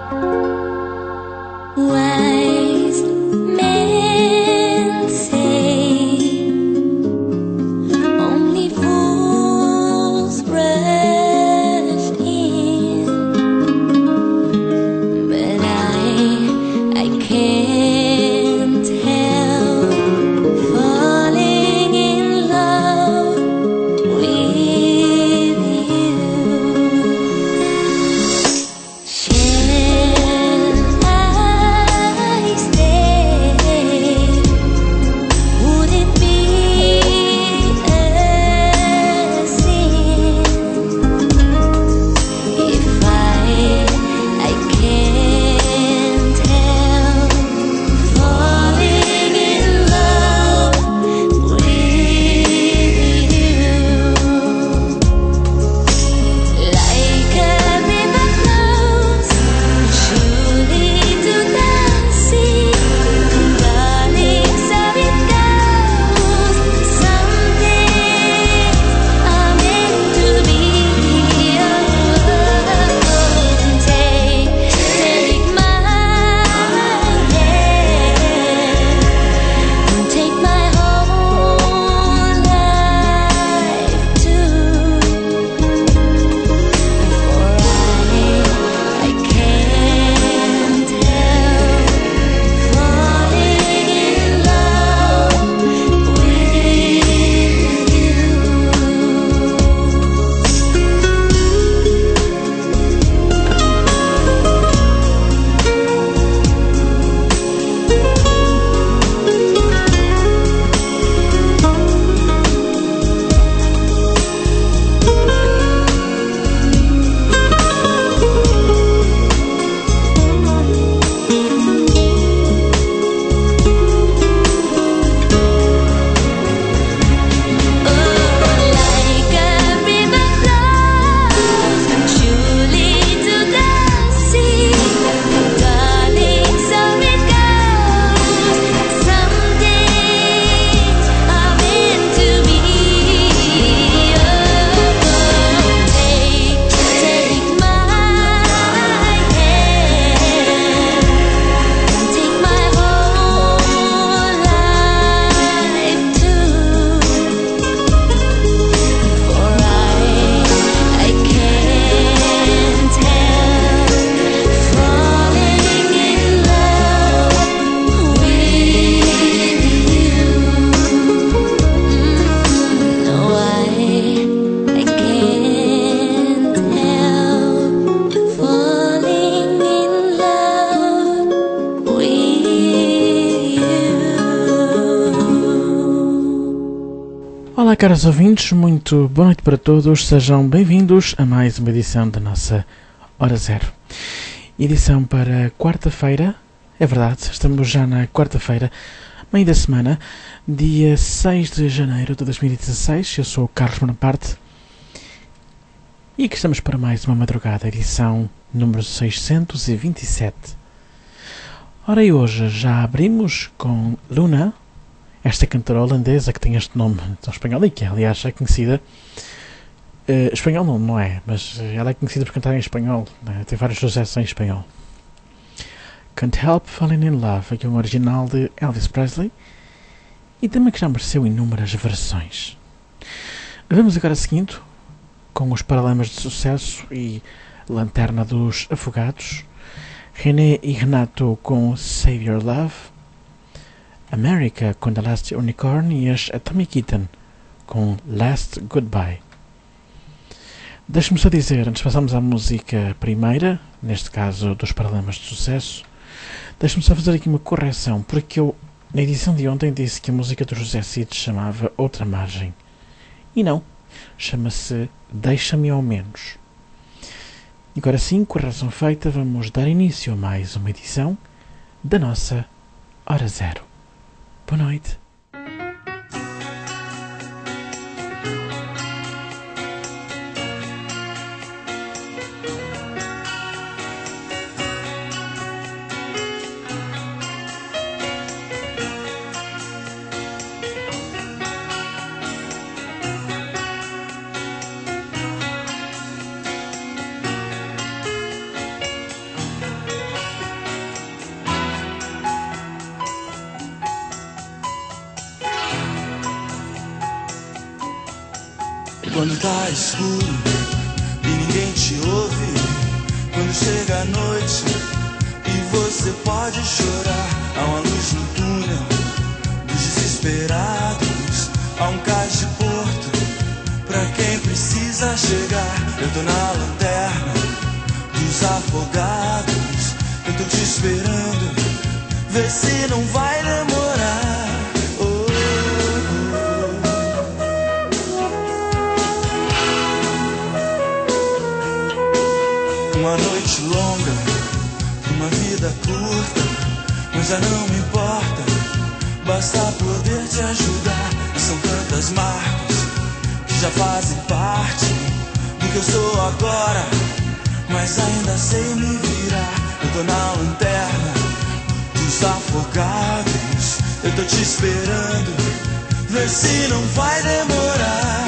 Wise men say only fools rush in, but I can't help falling in love with you. Shall I stay? Would it be a sin if I can't help falling in love with you? Like a river flows surely to the sea, darling, so it goes. Some things are meant to be. Take my hand, take my whole life too. For I can't help falling in love with Like a river flows surely to the sea, darling, so it goes. Some things are meant to be. Take my hand, take my whole life too. For I can't help falling in love with you. No, I can't help falling in love with you. Olá, caros ouvintes, muito boa noite para todos, sejam bem-vindos a mais uma edição da nossa Hora Zero. Edição para quarta-feira, é verdade, estamos já na quarta-feira, meio da semana, dia 6 de janeiro de 2016, eu sou o Carlos Bonaparte e aqui estamos para mais uma madrugada, edição número 627. Ora, e hoje já abrimos com Luna, esta cantora holandesa que tem este nome tão espanhol e que aliás é conhecida, espanhol não é, mas ela é conhecida por cantar em espanhol, né? Tem vários sucessos em espanhol. Can't Help Falling in Love, aqui é um original de Elvis Presley e também que já mereceu inúmeras versões. Vamos agora seguindo com os Paralamas de Sucesso e Lanterna dos Afogados, René e Renato com Save Your Love, America com The Last Unicorn e as Atomic Kitten com Last Goodbye. Deixe-me só dizer, antes de passarmos à música primeira, neste caso dos Paralamas de Sucesso, deixe-me só fazer aqui uma correção, porque eu, na edição de ontem, disse que a música do José Cid chamava Outra Margem. E não, chama-se Deixa-me ao Menos. E agora sim, correção feita, vamos dar início a mais uma edição da nossa Hora Zero. Boa noite. Quando tá escuro e ninguém te ouve, quando chega a noite e você pode chorar, há uma luz no túnel dos desesperados, há um cais de porto pra quem precisa chegar. Eu tô na lanterna dos afogados, eu tô te esperando, vê se não vai demorar. Uma noite longa, uma vida curta, mas já não me importa, basta poder te ajudar. E são tantas marcas que já fazem parte do que eu sou agora, mas ainda sei me virar. Eu tô na lanterna dos afogados, eu tô te esperando, vê se não vai demorar.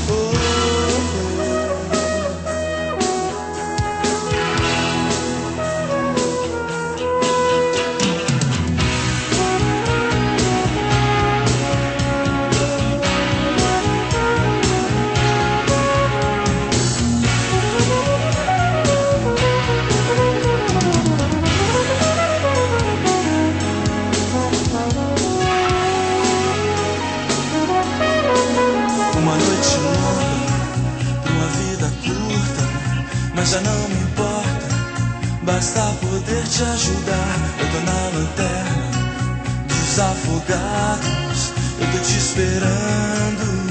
Uma noite longa, uma vida curta, mas já não me importa, basta poder te ajudar. Eu tô na lanterna dos afogados, eu tô te esperando.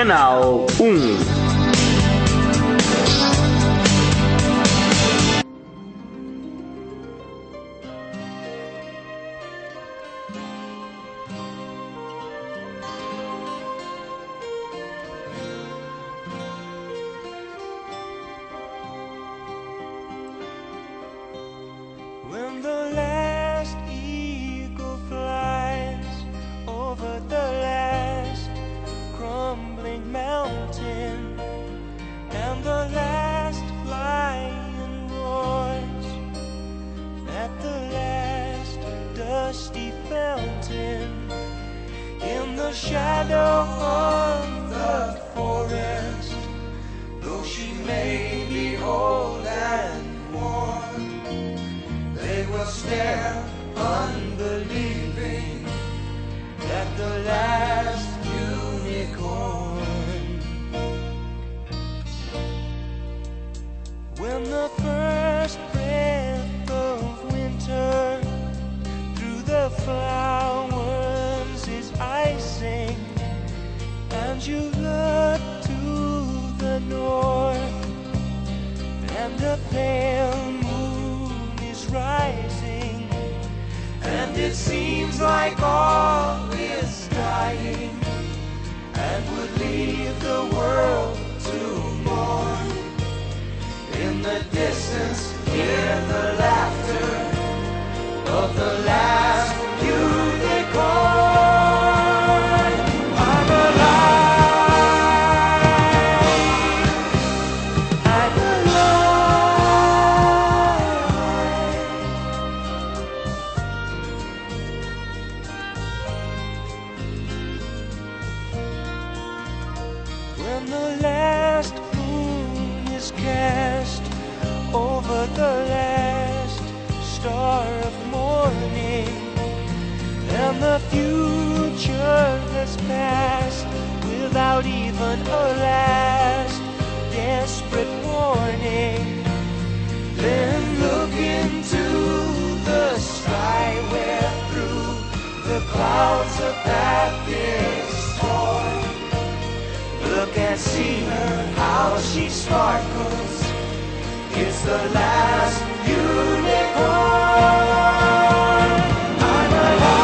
Canal 1. When the last eagle flies over the last crumbling mountain, and the last lion roars at the last dusty fountain, in the shadow of the forest, though she may be old and worn, they will stare, unbelieving, at the last unicorn. When the first breath of winter through the flowers is icing, and you look to the north, and the pale moon is rising, and it seems like all is dying, and would leave the world to mourn. In the distance, hear the laughter of the last unicorn. I'm alive. I'm alive. When the last moon is cast over the last star of morning, and the future has passed without even a last desperate warning, then look into the sky where through the clouds a path is torn. Look and see her, how she sparkles. It's the last unicorn. I'm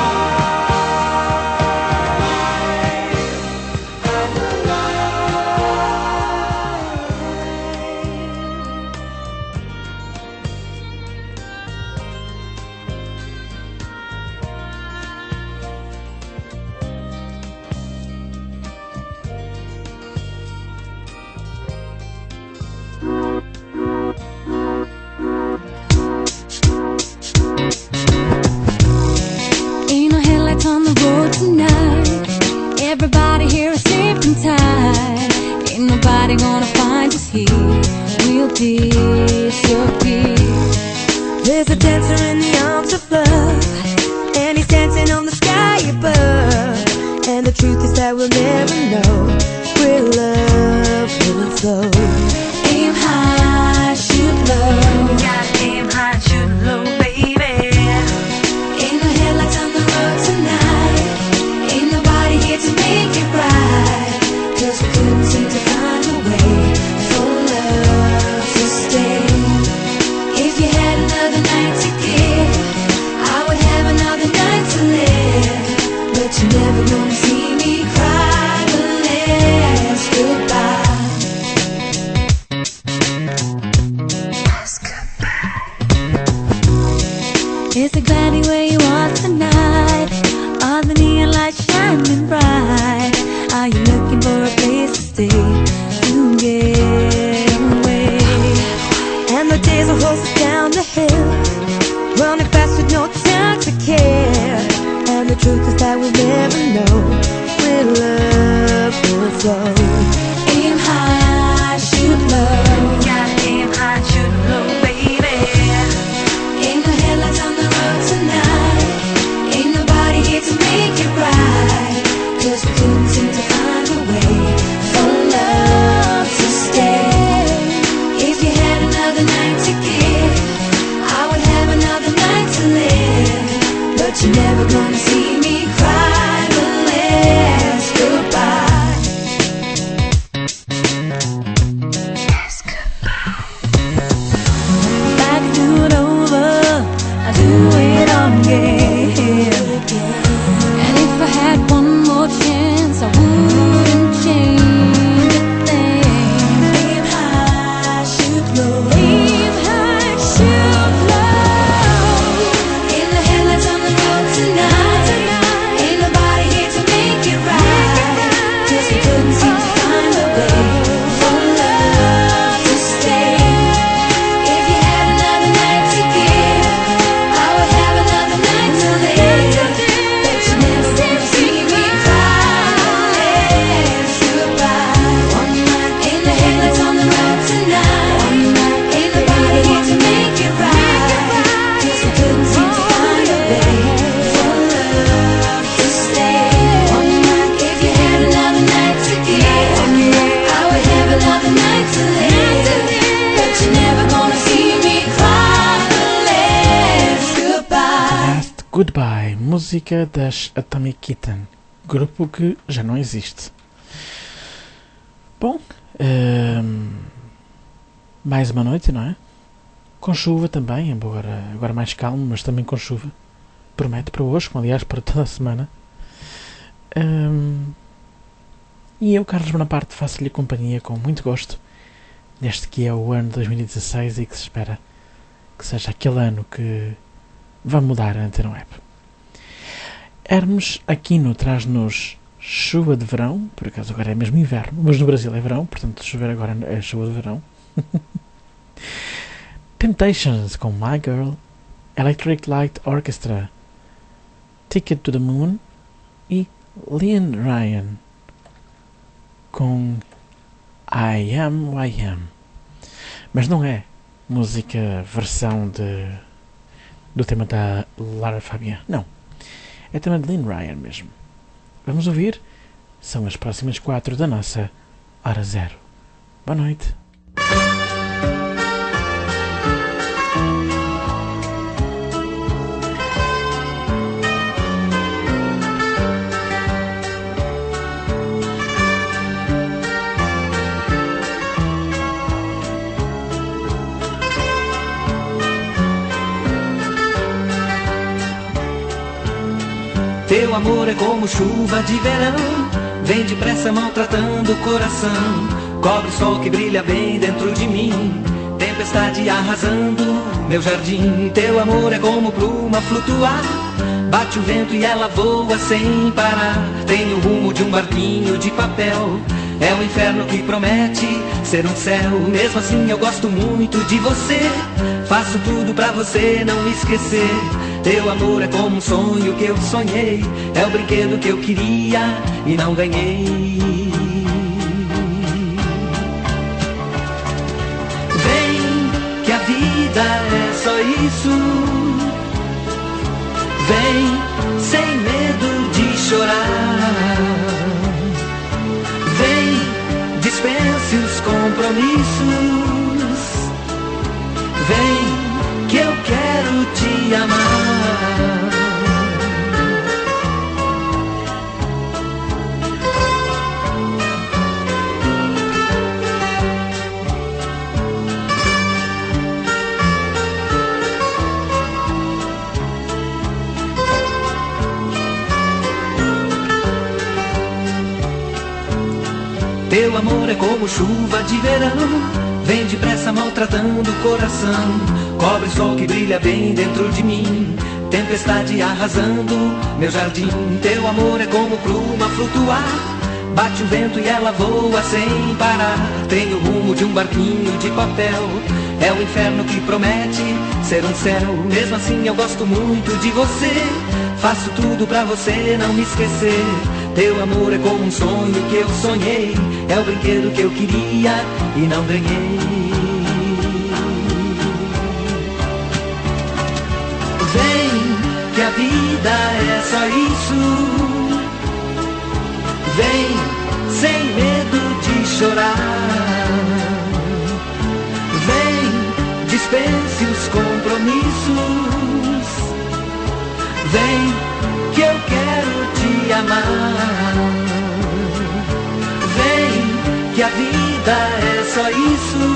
alive. I'm Ain't no headlights on the road tonight. Everybody here is sleeping tight. Ain't nobody gonna find us here. We'll disappear. There's a dancer in the arms of love, and he's dancing on the sky above. And the truth is that we'll never know where love will flow. Aim high, shoot low. Gotta aim high, shoot low, baby. Ain't no headlights on the road tonight. Ain't nobody here to make it right. 'Cause we couldn't seem to find a way for love to stay. If you had another night to give, I would have another night to live. But you're never gonna see me cry the last goodbye. It's a glad where you are tonight. All the neon lights shining bright. Are you looking for a place to stay to get away? And the days will hold us down the hill, running fast with no time to care. And the truth is that we'll never know where love will flow. Aim high, shoot low. Gotta aim high, shoot low, baby. Ain't no headlights on the road tonight. Ain't nobody here to make it right. 'Cause we couldn't seem to find a way for love to stay. If you had another night to give, Goodbye, música das Atomic Kitten, grupo que já não existe. Bom, mais uma noite, não é? Com chuva também, embora agora mais calmo, mas também com chuva. Prometo para hoje, como aliás para toda a semana. E eu, Carlos Bonaparte, faço-lhe companhia com muito gosto, neste que é o ano 2016 e que se espera que seja aquele ano que vai mudar a Antena Web. Hermes Aquino traz-nos chuva de verão, por acaso agora é mesmo inverno, mas no Brasil é verão, portanto chover agora é chuva de verão. Temptations com My Girl, Electric Light Orchestra, Ticket to the Moon e Leon Ryan com I Am Who I Am. Mas não é música versão do tema da Lara Fabian, não. É tema de Leon Ryan mesmo. Vamos ouvir? São as próximas 4 da nossa Hora Zero. Boa noite. Teu amor é como chuva de verão, vem depressa maltratando o coração. Cobre o sol que brilha bem dentro de mim, tempestade arrasando meu jardim. Teu amor é como pluma flutuar, bate o vento e ela voa sem parar. Tem o rumo de um barquinho de papel, é o inferno que promete ser um céu. Mesmo assim eu gosto muito de você, faço tudo pra você não me esquecer. Teu amor é como um sonho que eu sonhei, é o brinquedo que eu queria e não ganhei. Vem, que a vida é só isso. Vem, sem medo de chorar. Vem, dispense os compromissos. Vem, que eu quero te amar. Teu amor é como chuva de verão, vem depressa maltratando o coração. Cobre o sol que brilha bem dentro de mim, tempestade arrasando meu jardim. Teu amor é como pluma flutuar, bate o vento e ela voa sem parar. Tem o rumo de um barquinho de papel, é o inferno que promete ser um céu. Mesmo assim eu gosto muito de você, faço tudo pra você não me esquecer. Teu amor é como um sonho que eu sonhei, é o brinquedo que eu queria e não ganhei. Vem, que a vida é só isso. Vem, sem medo de chorar. Vem, dispense os compromissos. Vem, que eu quero te amar. Vem, que a vida é só isso.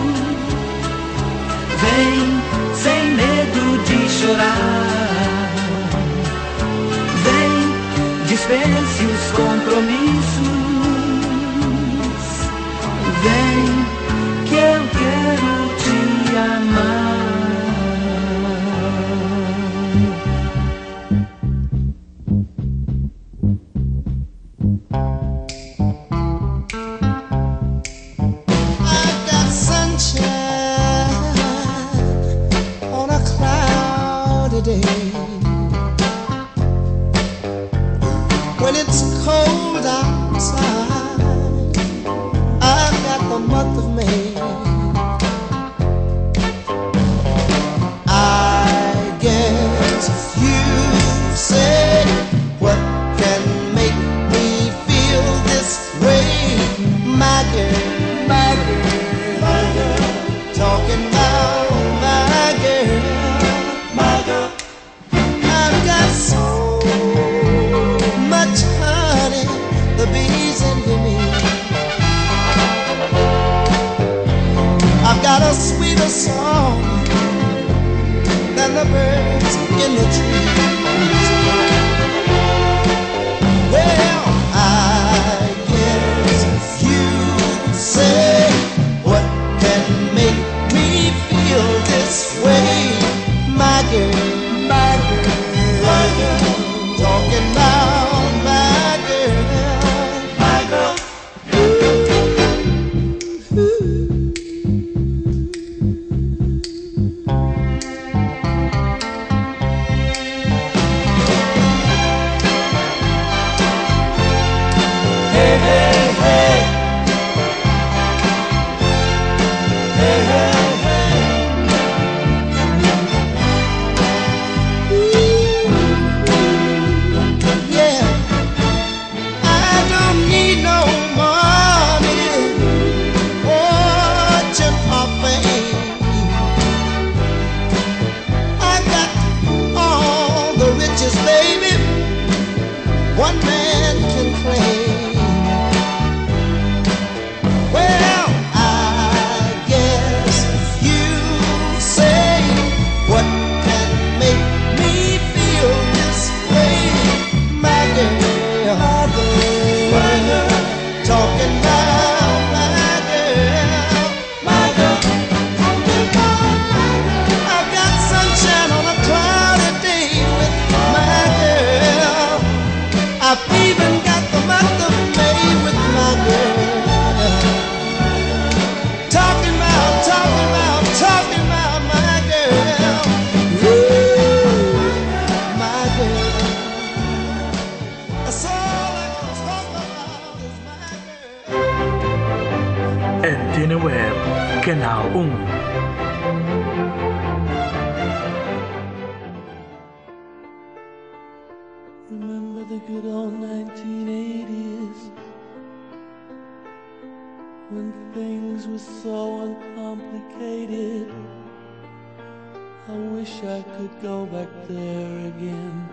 Vem, sem medo de chorar. Vem, dispense os compromissos. Vem, que eu quero te amar. When it's cold outside, I've got the month of May. I guess if you say what can make me feel this way, my girl, my girl, my girl, talking about my girl, my girl, I've got I've got a sweeter song than the birds in the trees. Well, I guess you say, what can make me feel this way? My girl, my girl, my girl, talking about my girl, my girl. One man can claim. Well, I guess you say, what can make me feel this way? My girl, my girl, talking about my girl, my girl. I've got sunshine on a cloudy day with my girl. I've even got the month of May with my girl. Talking about my girl. Ooh, my girl. That's all I can talk about is my girl. Antena Web, Canal 1. Remember the good old 1980s, when things were so uncomplicated. I wish I could go back there again,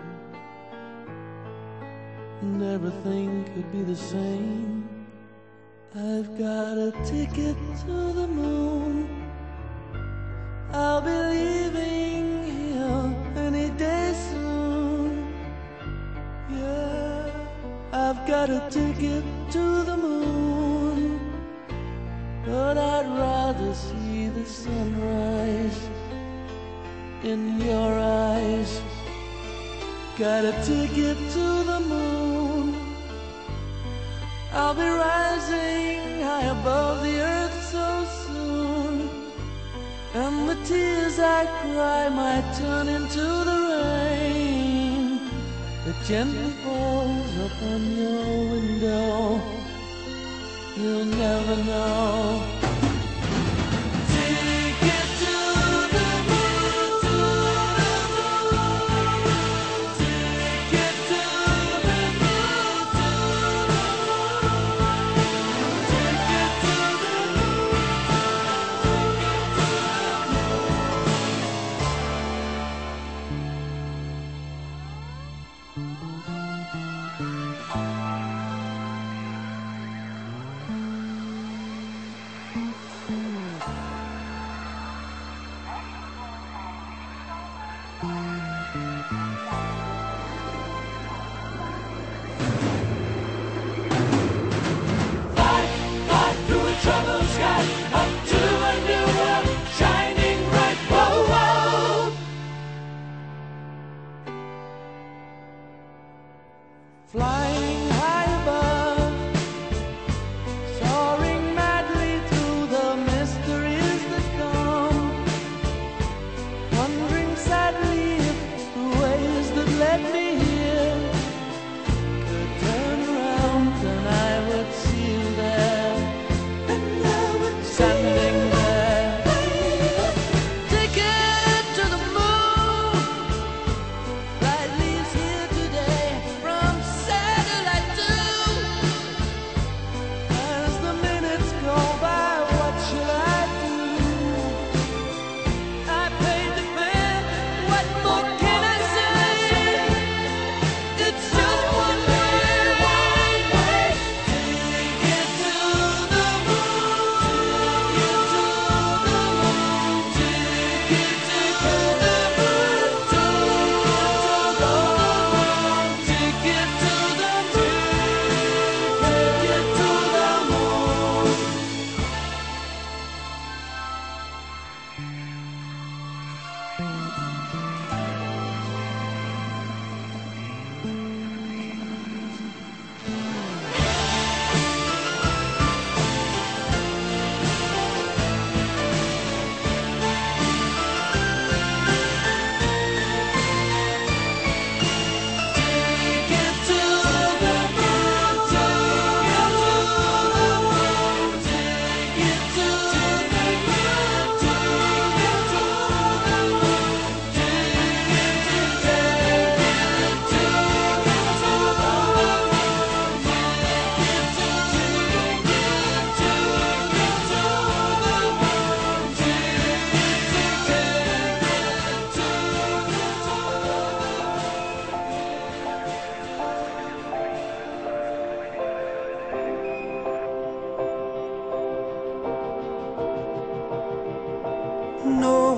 and everything could be the same. I've got a ticket to the moon. I'll be leaving here any day soon. Yeah, I've got a ticket to the moon, but I'd rather see the sunrise in your eyes. Got a ticket to the moon. I'll be rising high above the earth so soon, and the tears I cry might turn into the rain that gently falls upon your window. You'll never know. Ticket to the moon, to the moon. Ticket to the moon, to the moon. Ticket to the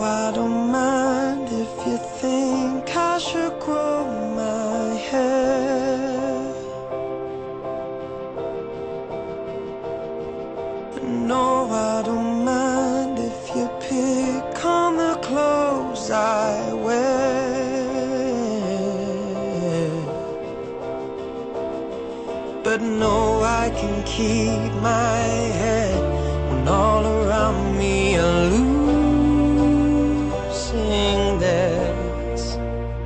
I don't mind if you think I should grow my hair. No, I don't mind if you pick on the clothes I wear. But no, I can keep my head when all around me are losing theirs.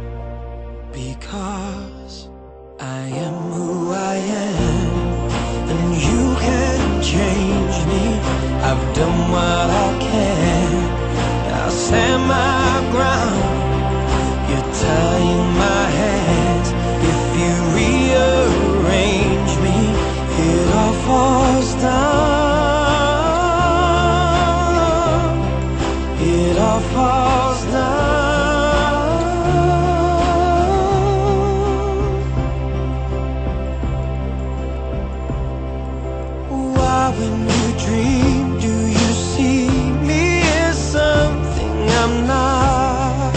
Because I am who I am, and you can't change me. I've done what I can, I'll stand my ground. You're tying my hands. If you rearrange me, it all falls down. It all falls down. Why, when you dream, do you see me as something I'm not?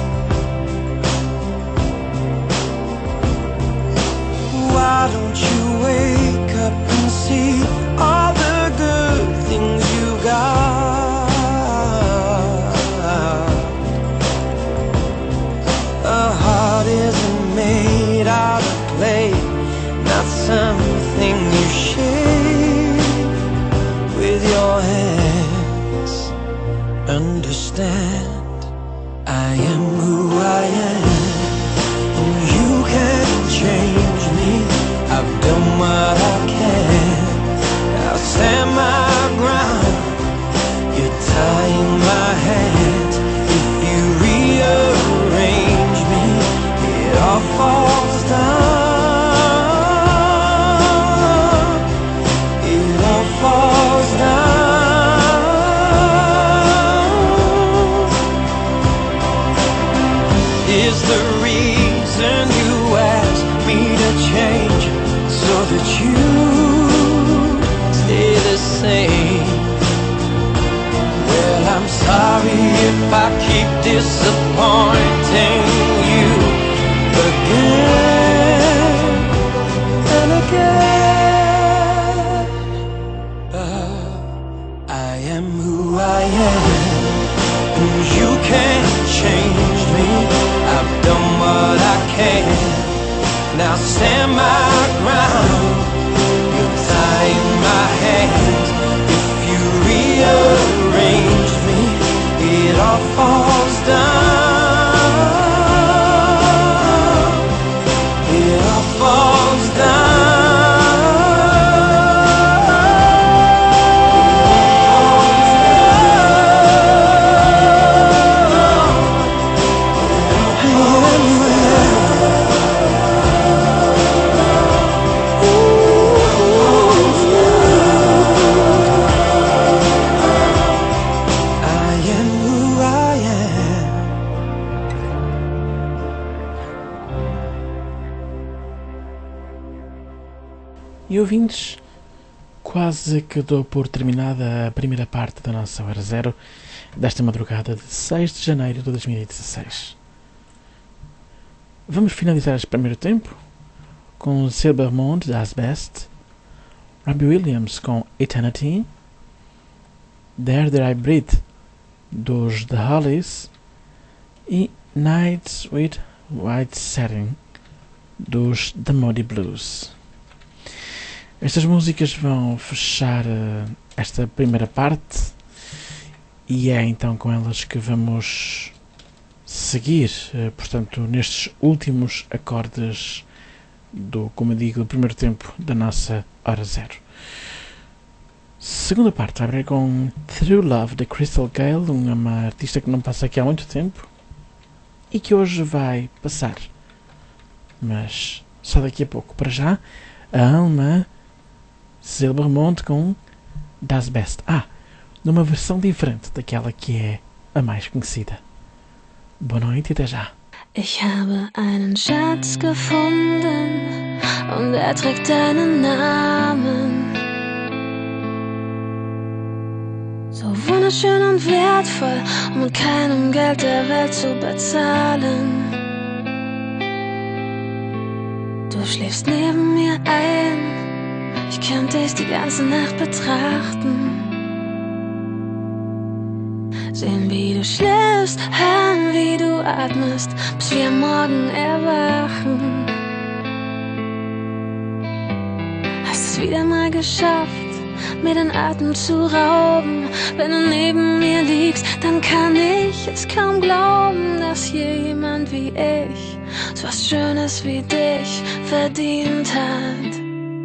Why don't you wake up and see all the good things you got? A heart isn't made out of clay, not something you shape with your hands. Understand, I am who I am, and you can't change me. I've done what I can, I'll stand my ground. You're tying my hands. If you rearrange me, it all falls down. It all falls down. Is the reason you ask me to change so that you stay the same? Well, I'm sorry if I keep disappointing you again and again. But I am who I am, and you can't change me. I've done what I can, now stand my ground. You're tying my hands. If you rearrange me, it all falls down. It all falls down. E ouvintes, quase que dou por terminada a primeira parte da nossa Hora Zero desta madrugada de 6 de janeiro de 2016. Vamos finalizar este primeiro tempo com Silbermond, Das Best, Robbie Williams com Eternity, There I Breathe, dos The Hollies, e Nights with White Satin, dos The Moody Blues. Estas músicas vão fechar esta primeira parte e é então com elas que vamos seguir, portanto, nestes últimos acordes do, como eu digo, do primeiro tempo da nossa Hora Zero. Segunda parte vai abrir com True Love, de Crystal Gale, uma artista que não passa aqui há muito tempo e que hoje vai passar, mas só daqui a pouco. Para já, a Alma Silbermond com Das Best. Numa versão diferente daquela que é a mais conhecida. Boa noite e até já. Ich habe einen Schatz gefunden und er trägt deinen Namen. So wunderschön und wertvoll, um mit keinem Geld der Welt zu bezahlen. Du schläfst neben mir ein, ich könnte dich die ganze Nacht betrachten. Sehen, wie du schläfst, hören, wie du atmest, bis wir am Morgen erwachen. Hast es wieder mal geschafft, mir den Atem zu rauben. Wenn du neben mir liegst, dann kann ich es kaum glauben, dass hier jemand wie ich so was Schönes wie dich verdient hat.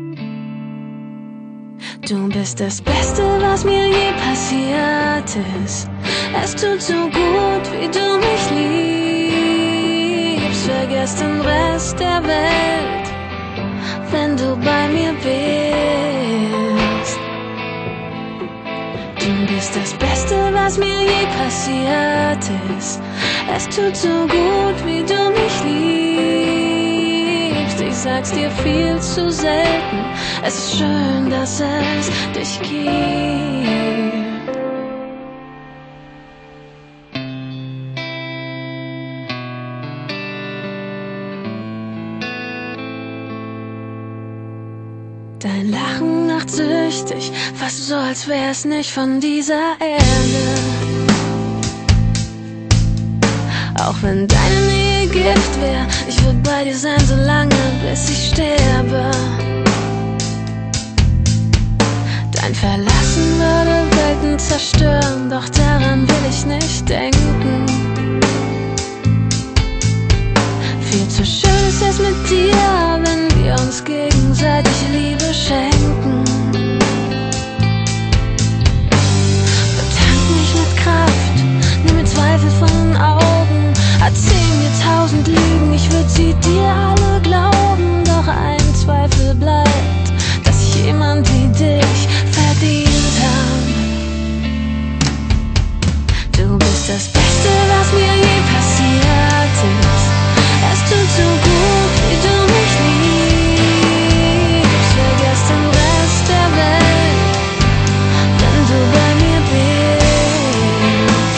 Du bist das Beste, was mir je passiert ist. Es tut so gut, wie du mich liebst. Vergiss den Rest der Welt, wenn du bei mir bist. Du bist das Beste, was mir je passiert ist. Es tut so gut, wie du mich liebst. Ich sag's dir viel zu selten. Es ist schön, dass es dich gibt. Dein Lachen macht süchtig, fast so, als wär's nicht von dieser Erde. Auch wenn deine Nähe Gift wär, ich würd bei dir sein, so lange, bis ich sterbe. Dein Verlassen würde Welten zerstören, doch daran will ich nicht denken. Viel zu schön ist es mit dir, wenn wir uns gegenseitig Liebe schenken. Betank mich mit Kraft, nimm mir Zweifel von den Augen. Erzähl mir 1000 Lügen, ich würd sie dir alle glauben. Doch ein Zweifel bleibt, dass ich jemand wie dich verdient hab. Du bist das Beste, was mir je passiert ist. Es tut so gut, wie du mich liebst. Vergiss den Rest der Welt, wenn du bei mir bist.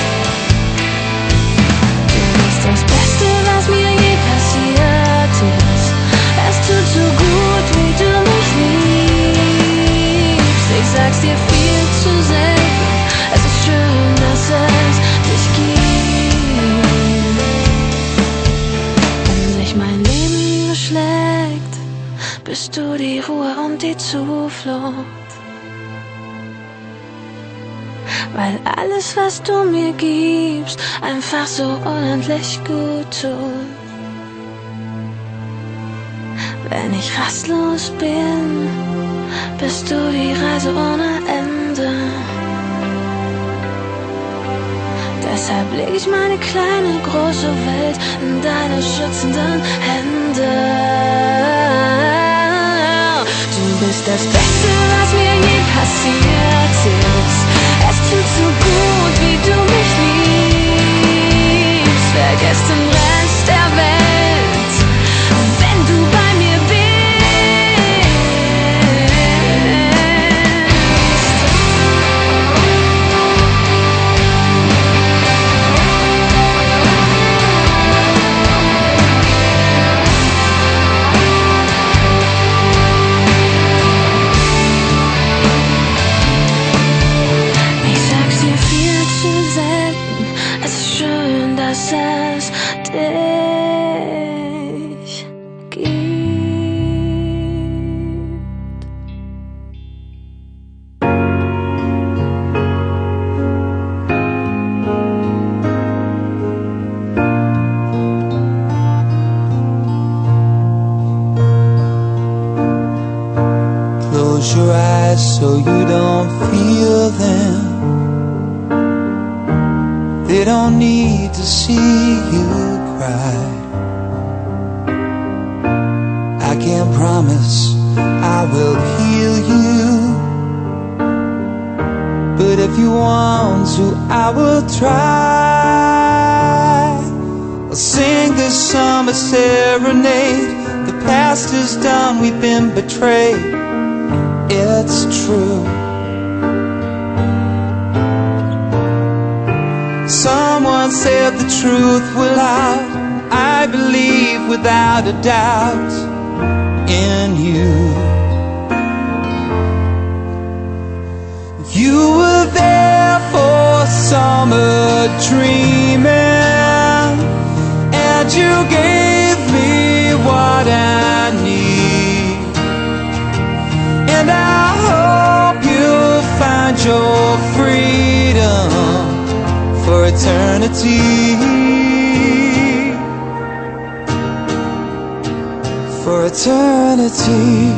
Du bist das Beste, was mir je passiert ist. Es tut so gut, wie du mich liebst. Ich sag's dir viel zu selten. Es ist schön, dass es dich gibt. Wenn sich mein Leben beschlägt, bist du die Ruhe und die Zuflucht. Weil alles, was du mir gibst, einfach so unendlich gut tut. Wenn ich rastlos bin, bist du die Reise ohne Ende. Deshalb leg ich meine kleine, große Welt in deine schützenden Hände. Du bist das Beste, was mir je passiert ist. Es tut so gut, wie du mich liebst. Vergiss den Rest der Welt, wenn du bei mir Close your eyes so you don't feel them. They don't need to see you cry. I can't promise I will heal you, but if you want to, I will try. I'll sing this summer serenade. The past is done, we've been betrayed. It's true. once said the truth will out. I believe without a doubt in you. You were there for summer dreaming, and you gave me what I need. And I hope you'll find your freedom for eternity. For eternity.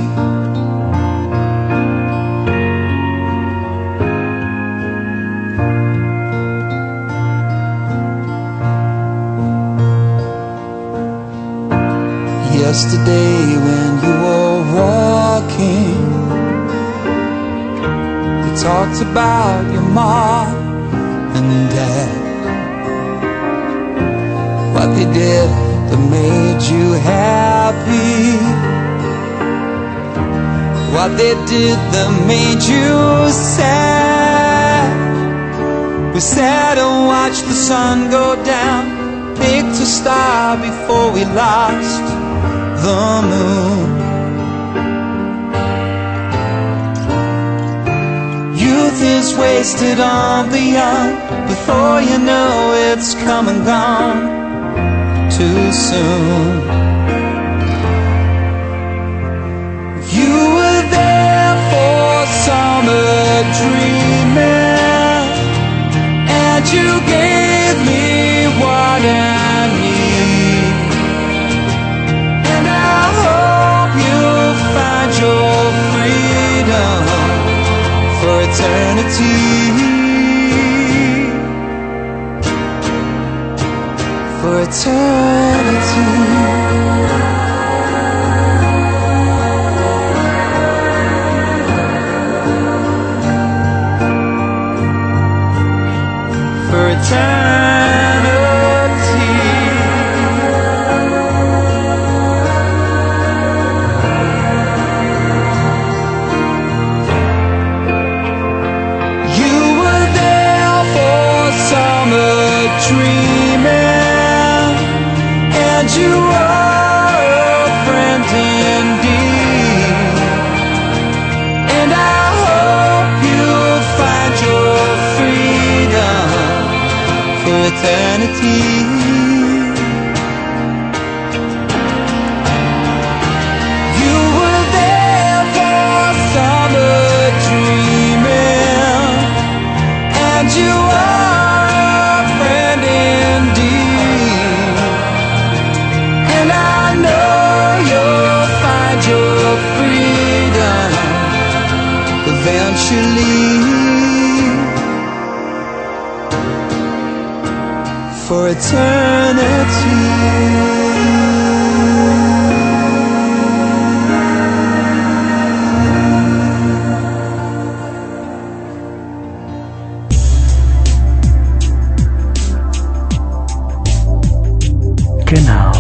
Yesterday when you were walking, you talked about your mom and dad, what they did that made you happy, what they did that made you sad. We sat and watched the sun go down, picked a star before we lost the moon. Youth is wasted on the young, before you know it's come and gone too soon. You were there for summer dreaming, and you gave me what I need. And I hope you'll find your freedom for eternity. For eternity. For eternity. You were there for summer dreaming, and you are a friend indeed. And I hope you'll find your freedom for eternity. You were there for summer dreaming, and you are a friend indeed. And I know you'll find your freedom eventually. For eternity. Genau.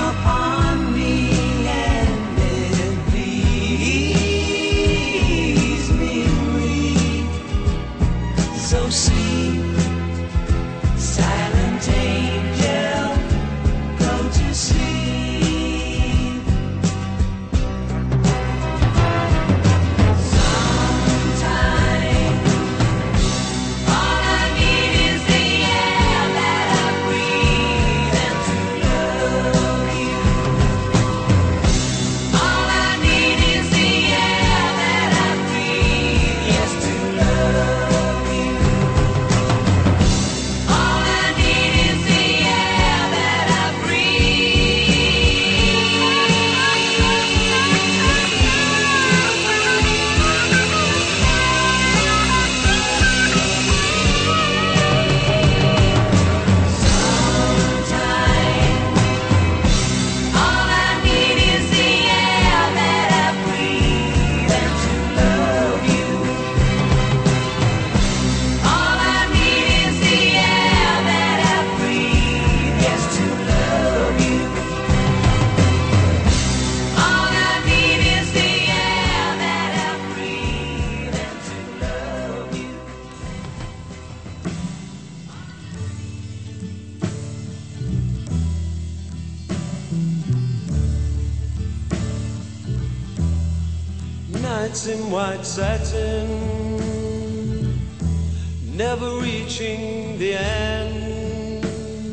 upon me and it pleased me. So sleep, silent angel, go to sleep. Sometime, all I need is the air that I breathe and to love you. All I need is the air that I breathe, yes, to love you. All I need is the air that I Sometime, all I need is the air that I breathe and to love you. All I need is the air that I breathe, yes, to love you. All I need is the air that I breathe and to love you. Nights in white satin, never reaching the end.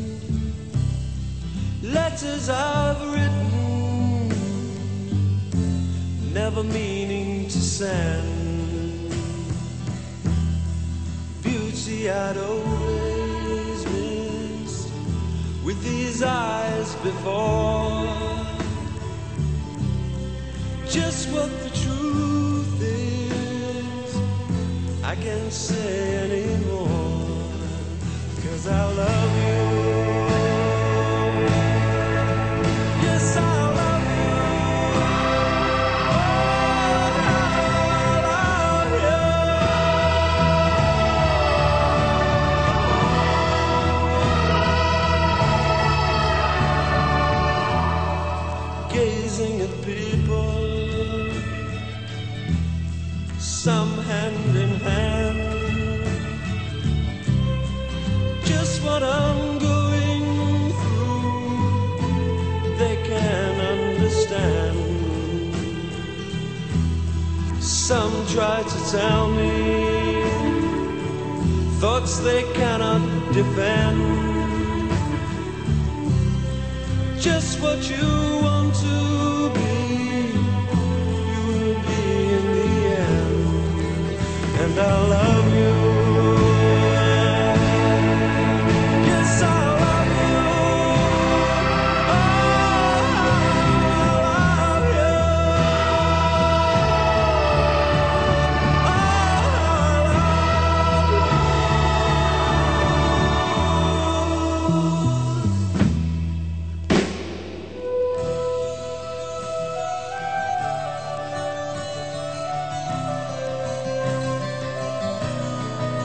Letters I've written, never meaning to send. Beauty I'd always missed with these eyes before. Just what the truth is, I can't say anymore, 'cause I love you. Yes, I love you. Oh, I love you. Gazing at people, some hand in hand, just what I'm going through, they can understand. Some try to tell me thoughts they cannot defend. Just what you want to be, you will be in the end. And I love you. Yes, I love you. Oh, I love you. Oh, I love you.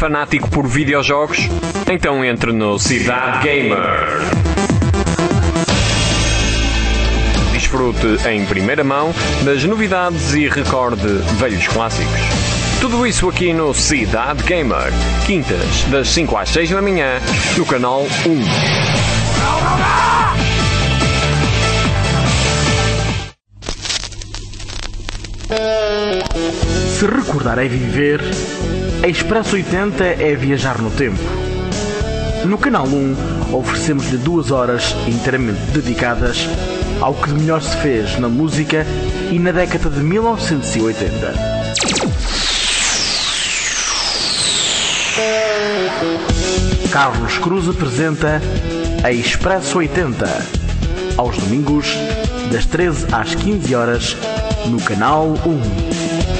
fanático por videojogos? Então entre no Cidade Gamer. Desfrute em primeira mão das novidades e recorde velhos clássicos. Tudo isso aqui no Cidade Gamer, quintas, das 5 às 6 da manhã, no canal 1. Se recordar é viver, a Expresso 80 é viajar no tempo. No canal 1 oferecemos-lhe 2 horas inteiramente dedicadas ao que de melhor se fez na música e na década de 1980. Carlos Cruz apresenta a Expresso 80, aos domingos, das 13 às 15 horas, no canal 1.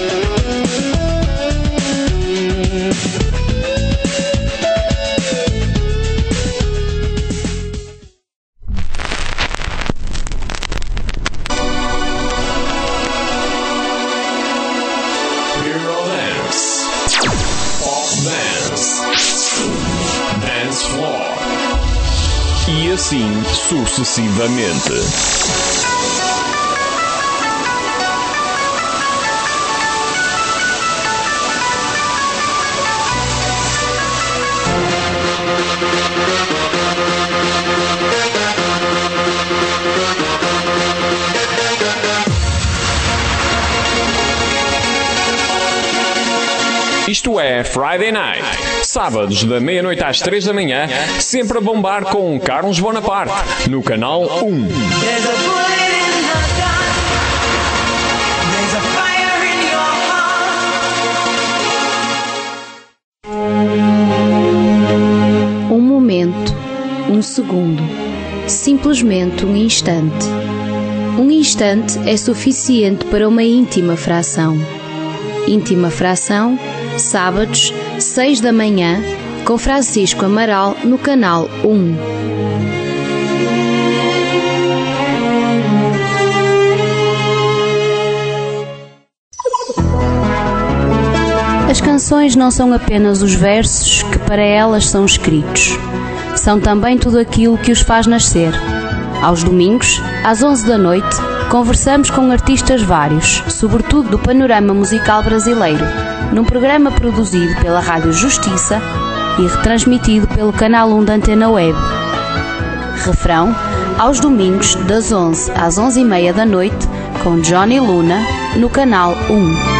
E assim sucessivamente. Isto é Friday Night, sábados da meia-noite às 3 da manhã, sempre a bombar com Carlos Bonaparte, no canal 1. Um momento, um segundo, simplesmente um instante. Um instante é suficiente para uma íntima fração. Íntima fração, sábados, 6 da manhã, com Francisco Amaral no canal 1. As canções não são apenas os versos que para elas são escritos. São também tudo aquilo que os faz nascer. Aos domingos, às 11 da noite, conversamos com artistas vários, sobretudo do panorama musical brasileiro, num programa produzido pela Rádio Justiça e retransmitido pelo canal 1 da Antena Web. Refrão, aos domingos, das 11 às 11h30 da noite, com Johnny Luna, no canal 1.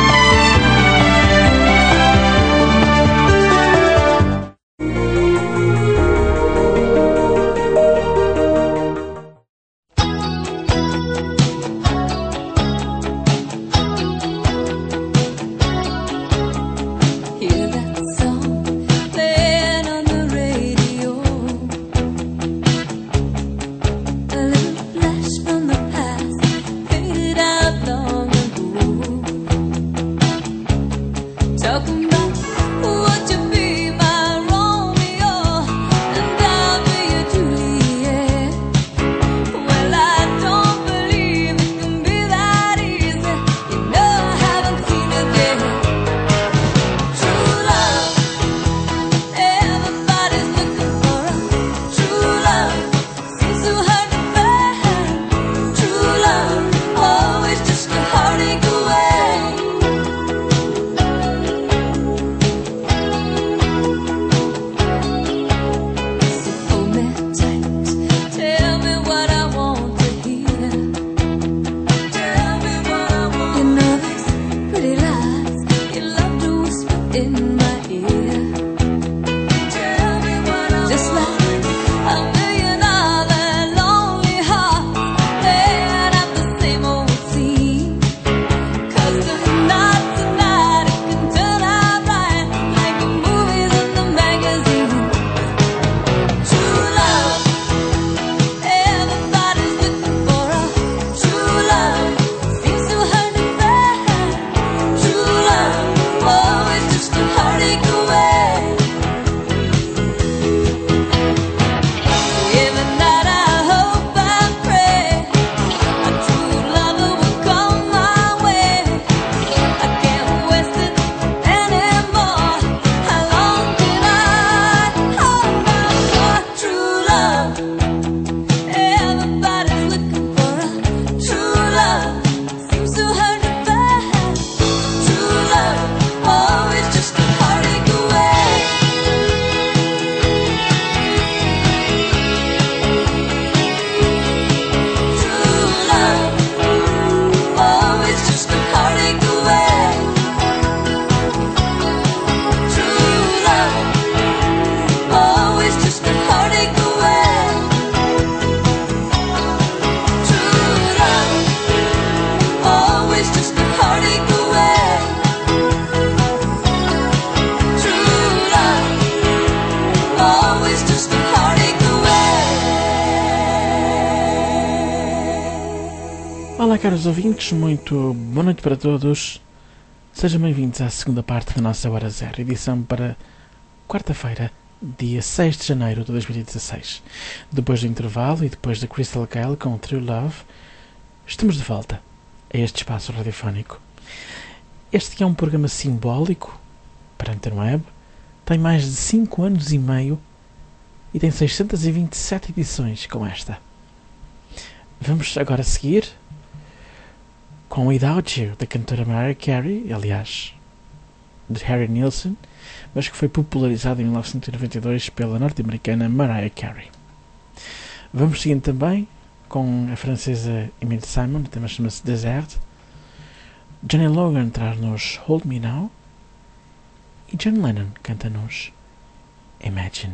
Olá, caros ouvintes, muito boa noite para todos. Sejam bem-vindos à segunda parte da nossa Hora Zero, edição para quarta-feira, dia 6 de janeiro de 2016. Depois do intervalo e depois da Crystal Kyle com True Love, estamos de volta a este espaço radiofónico. Este é um programa simbólico para a Interweb, tem mais de 5 anos e meio e tem 627 edições com esta. Vamos agora seguir com Without You, da cantora Mariah Carey, aliás, de Harry Nilsson, mas que foi popularizado em 1992 pela norte-americana Mariah Carey. Vamos seguir também com a francesa Emile Simon, o tema chama-se Desert. Johnny Logan traz-nos Hold Me Now e John Lennon canta-nos Imagine.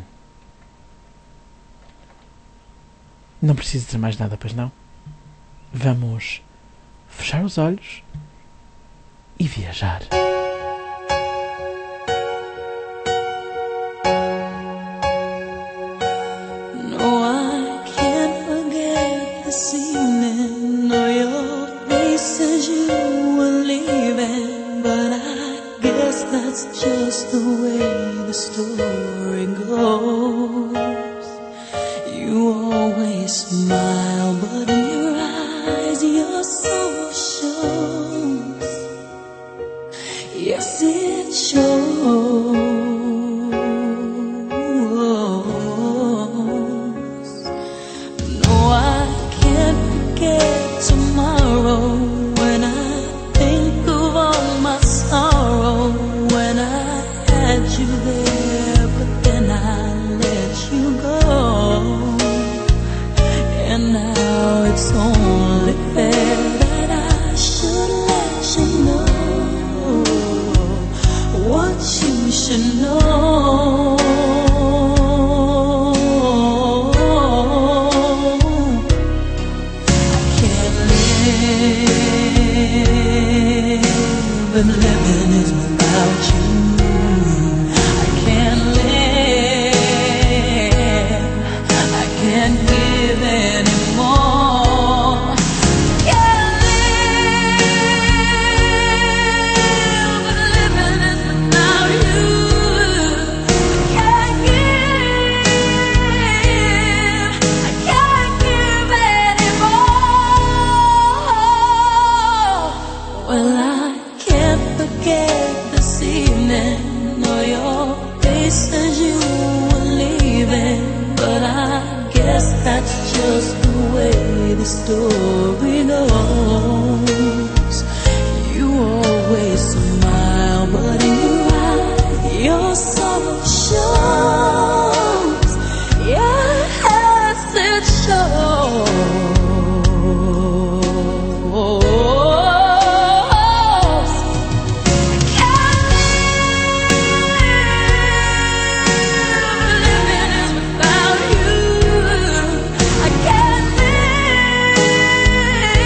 Não preciso dizer mais nada, pois não? Vamos fechar os olhos e viajar. No, I can't forget this evening, or your face as you were leaving, but I guess that's just the way the story goes. You always smile, but in your eyes your soul shows. Yes, it shows. No, I can't forget tomorrow when I think of all my sorrow, when I had you there, but then I let you go. And now it's only fair that I should let you know what you should know. I can't live, and living is without you. I can't live, I can't give anymore. Can't live, but living is without you. I can't give anymore. Well, I can't forget this evening, or your face as you were leaving, but I guess that's just the way the story goes. You always smile, but in your eyes your soul shows. Yes, it shows. Living is without you. I can't live.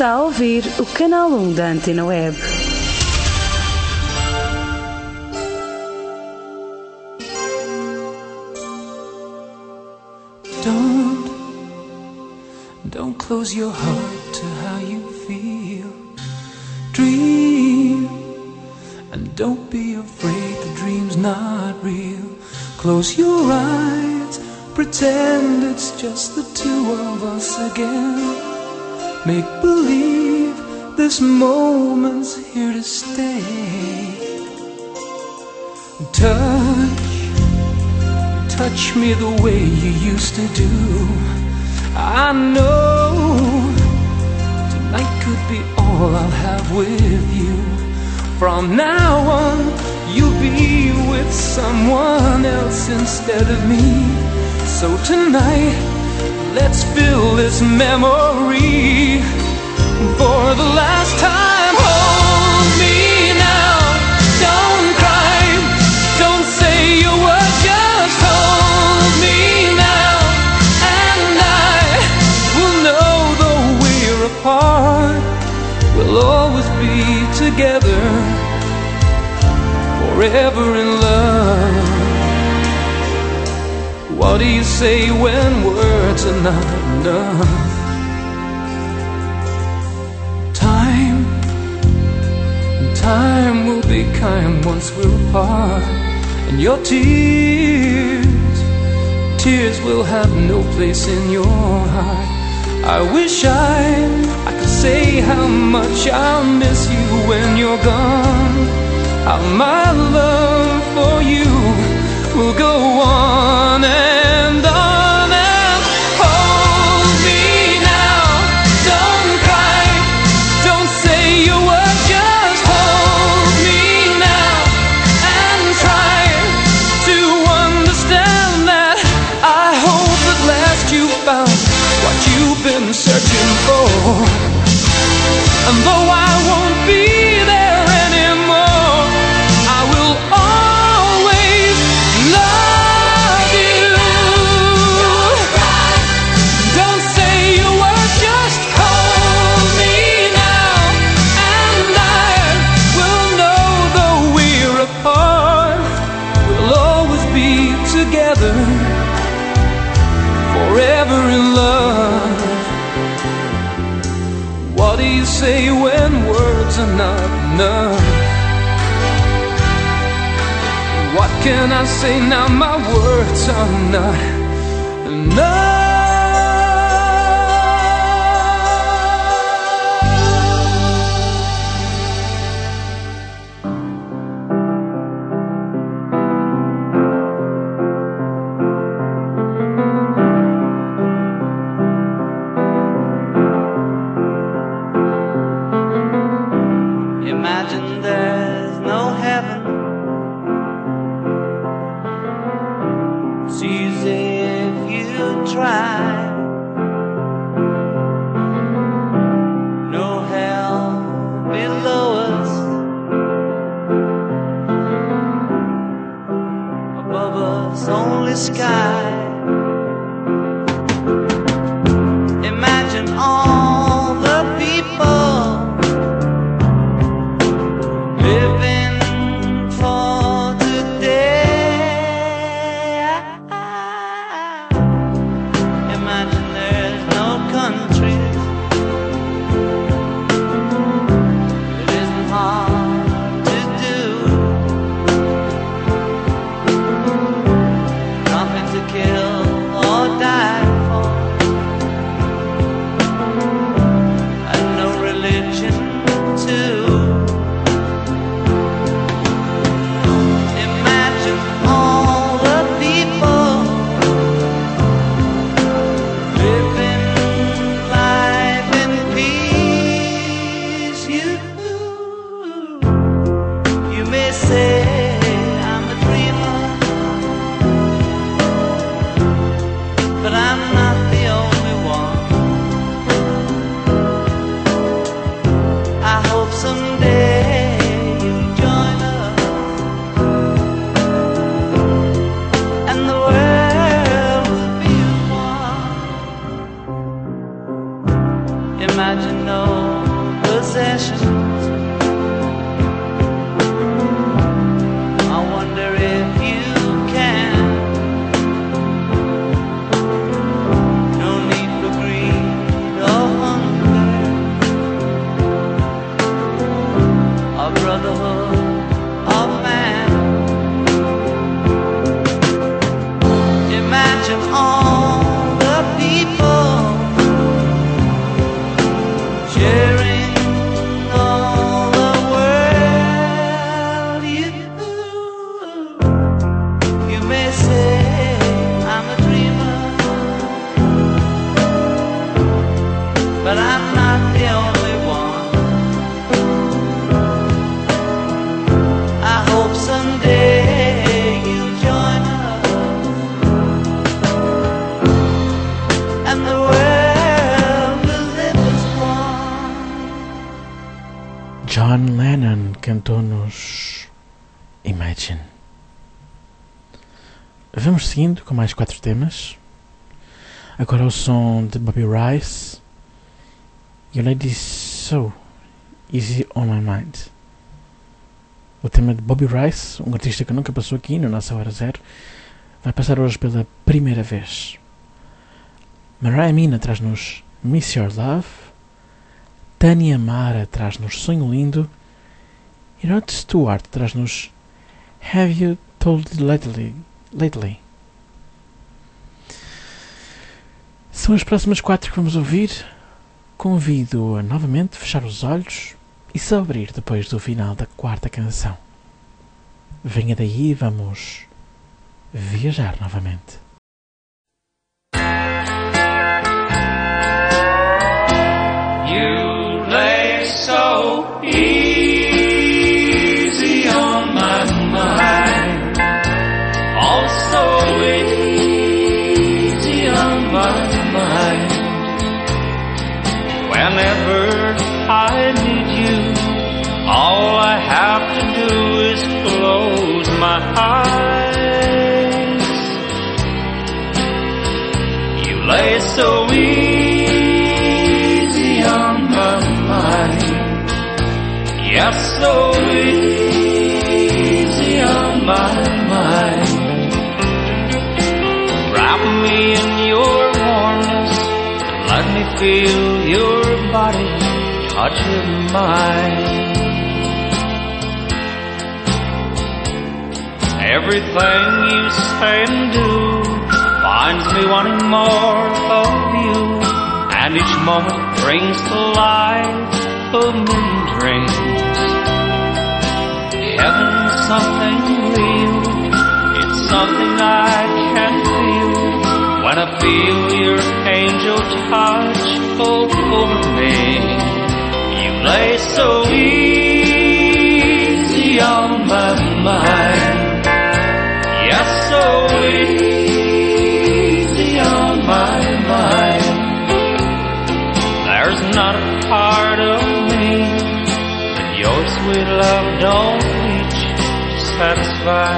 Está a ouvir o canal 1 da Antena Web. Don't close your heart to how you feel. Dream, and don't be afraid the dream's not real. Close your eyes, pretend it's just the two of us again. Make believe this moment's here to stay. Touch me the way you used to do. I know tonight could be all I'll have with you. From now on, you'll be with someone else instead of me. So tonight, let's fill this memory for the last time. Hold me now, don't cry, don't say a word, just hold me now. And I will know though we're apart, we'll always be together, forever in love. What do you say when words are not enough? Time will be kind once we're apart. And your tears will have no place in your heart. I wish I could say how much I'll miss you when you're gone. How my love for you will go on and on. And hold me now, don't cry, don't say a word, just hold me now. And try to understand that I hope at last you found what you've been searching for. And though I won't be there anymore, I will always love you. Don't say a word, just hold me now. And I will know though we're apart, we'll always be together, forever in love. What do you say when words are not enough? What can I say now? My words are not enough. Imagine there's no heaven. It's easy if you try. No hell below us, above us only sky. Imagine all the people living for today. Imagine there's no countries. It isn't hard to do. Nothing to kill or die for, and no religion too. Imagine all the people living life in peace. You may say I'm a dreamer, but I'm not the only one. I hope someday you'll join us, and the world will be as one. Imagine no John Lennon cantou-nos Imagine. Vamos seguindo com mais 4 temas. Agora o som de Bobby Rice e o Lady So Easy on My Mind. O tema de Bobby Rice, um artista que nunca passou aqui na nossa Hora Zero, vai passar hoje pela primeira vez. Mariah Mina traz-nos Miss Your Love, Tânia Mara traz-nos Sonho Lindo e Rod Stewart traz-nos Have You Told It Lately. São as próximas 4 que vamos ouvir. Convido a novamente fechar os olhos e só abrir depois do final da 4ª canção. Venha daí e vamos viajar novamente. You lay so easy on my mind, also easy on my mind. Whenever I need you, all I have to do is close my eyes. You lay so easy on my mind, yes, so easy on my mind. Wrap me in your warmness, let me feel your body touching mine. Everything you say and do finds me wanting more of you, and each moment brings to life a million dreams. Heaven's something real, it's something I can feel when I feel your angel touch all over me. You lay so easy on my mind, yes, so easy on my mind. There's not a part of me that your sweet love don't reach to satisfy.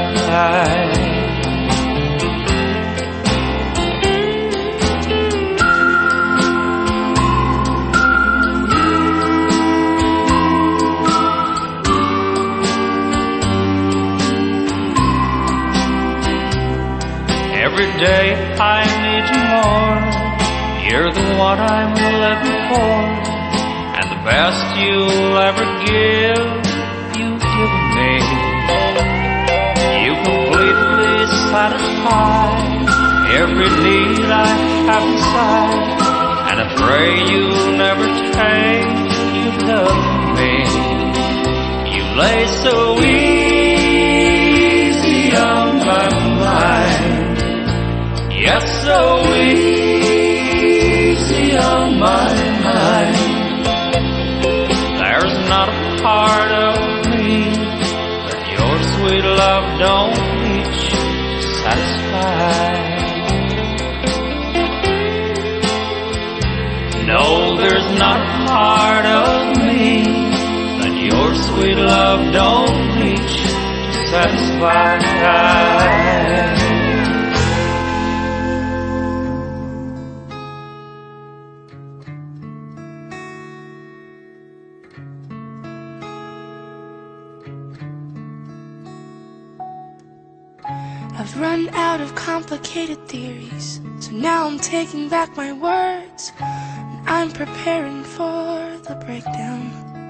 Every day I need you more. You're the one I'm living for, and the best you'll ever give, you've given me. You completely satisfy every need I have inside, and I pray you'll never change your love for me. You lay so easy on my mind, yes, so easy on my mind. There's not a part of me that your sweet love don't reach to satisfy. No, there's not a part of me that your sweet love don't reach to satisfy. I've run out of complicated theories, so now I'm taking back my words, and I'm preparing for the breakdown.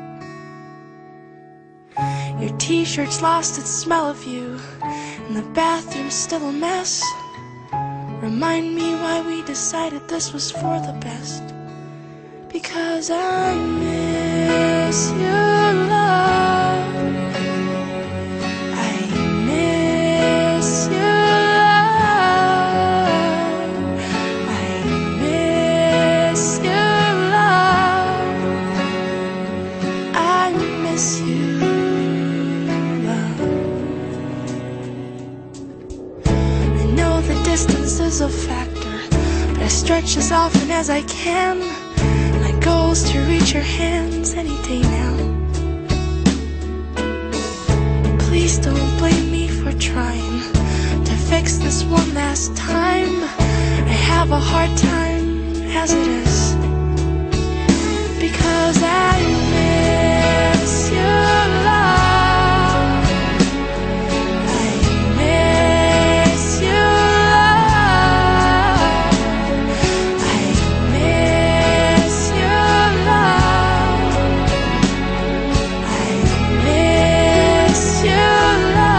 Your t-shirt's lost its smell of you, and the bathroom's still a mess. Remind me why we decided this was for the best. Because I miss your love, is a factor, but I stretch as often as I can. My goal is to reach your hands any day now. Please don't blame me for trying to fix this one last time. I have a hard time as it is, because I miss your love. I miss your love. I miss your love. I miss your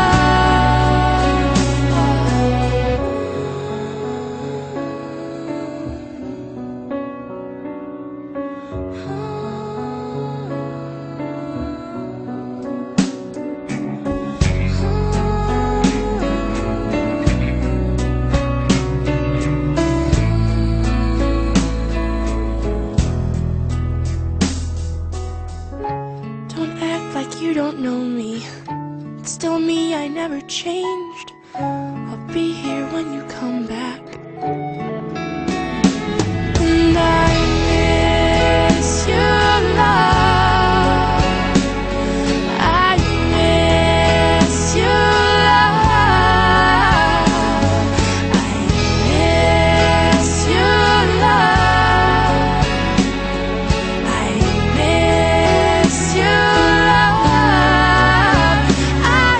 Don't act like you don't know me. It's still me, I never changed. I'll be here when you come back. And I miss your love. I miss your love. I miss your love. I miss your love. I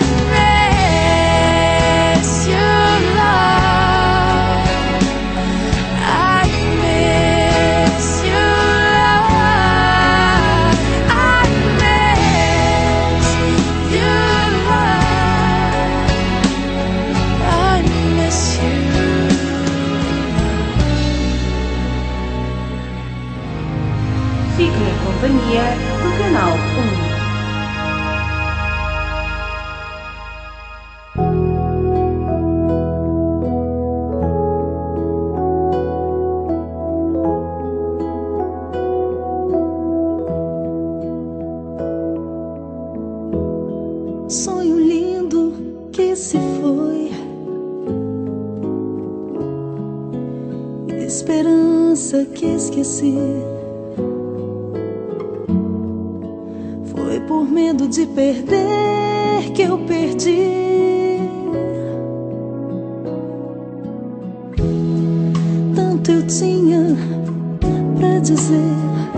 miss your love. I miss your love. I miss your love. I miss you. Fique na companhia do Canal 1. Sonho lindo que se foi, esperança que esqueci. Foi por medo de perder que eu perdi. Tanto eu tinha pra dizer,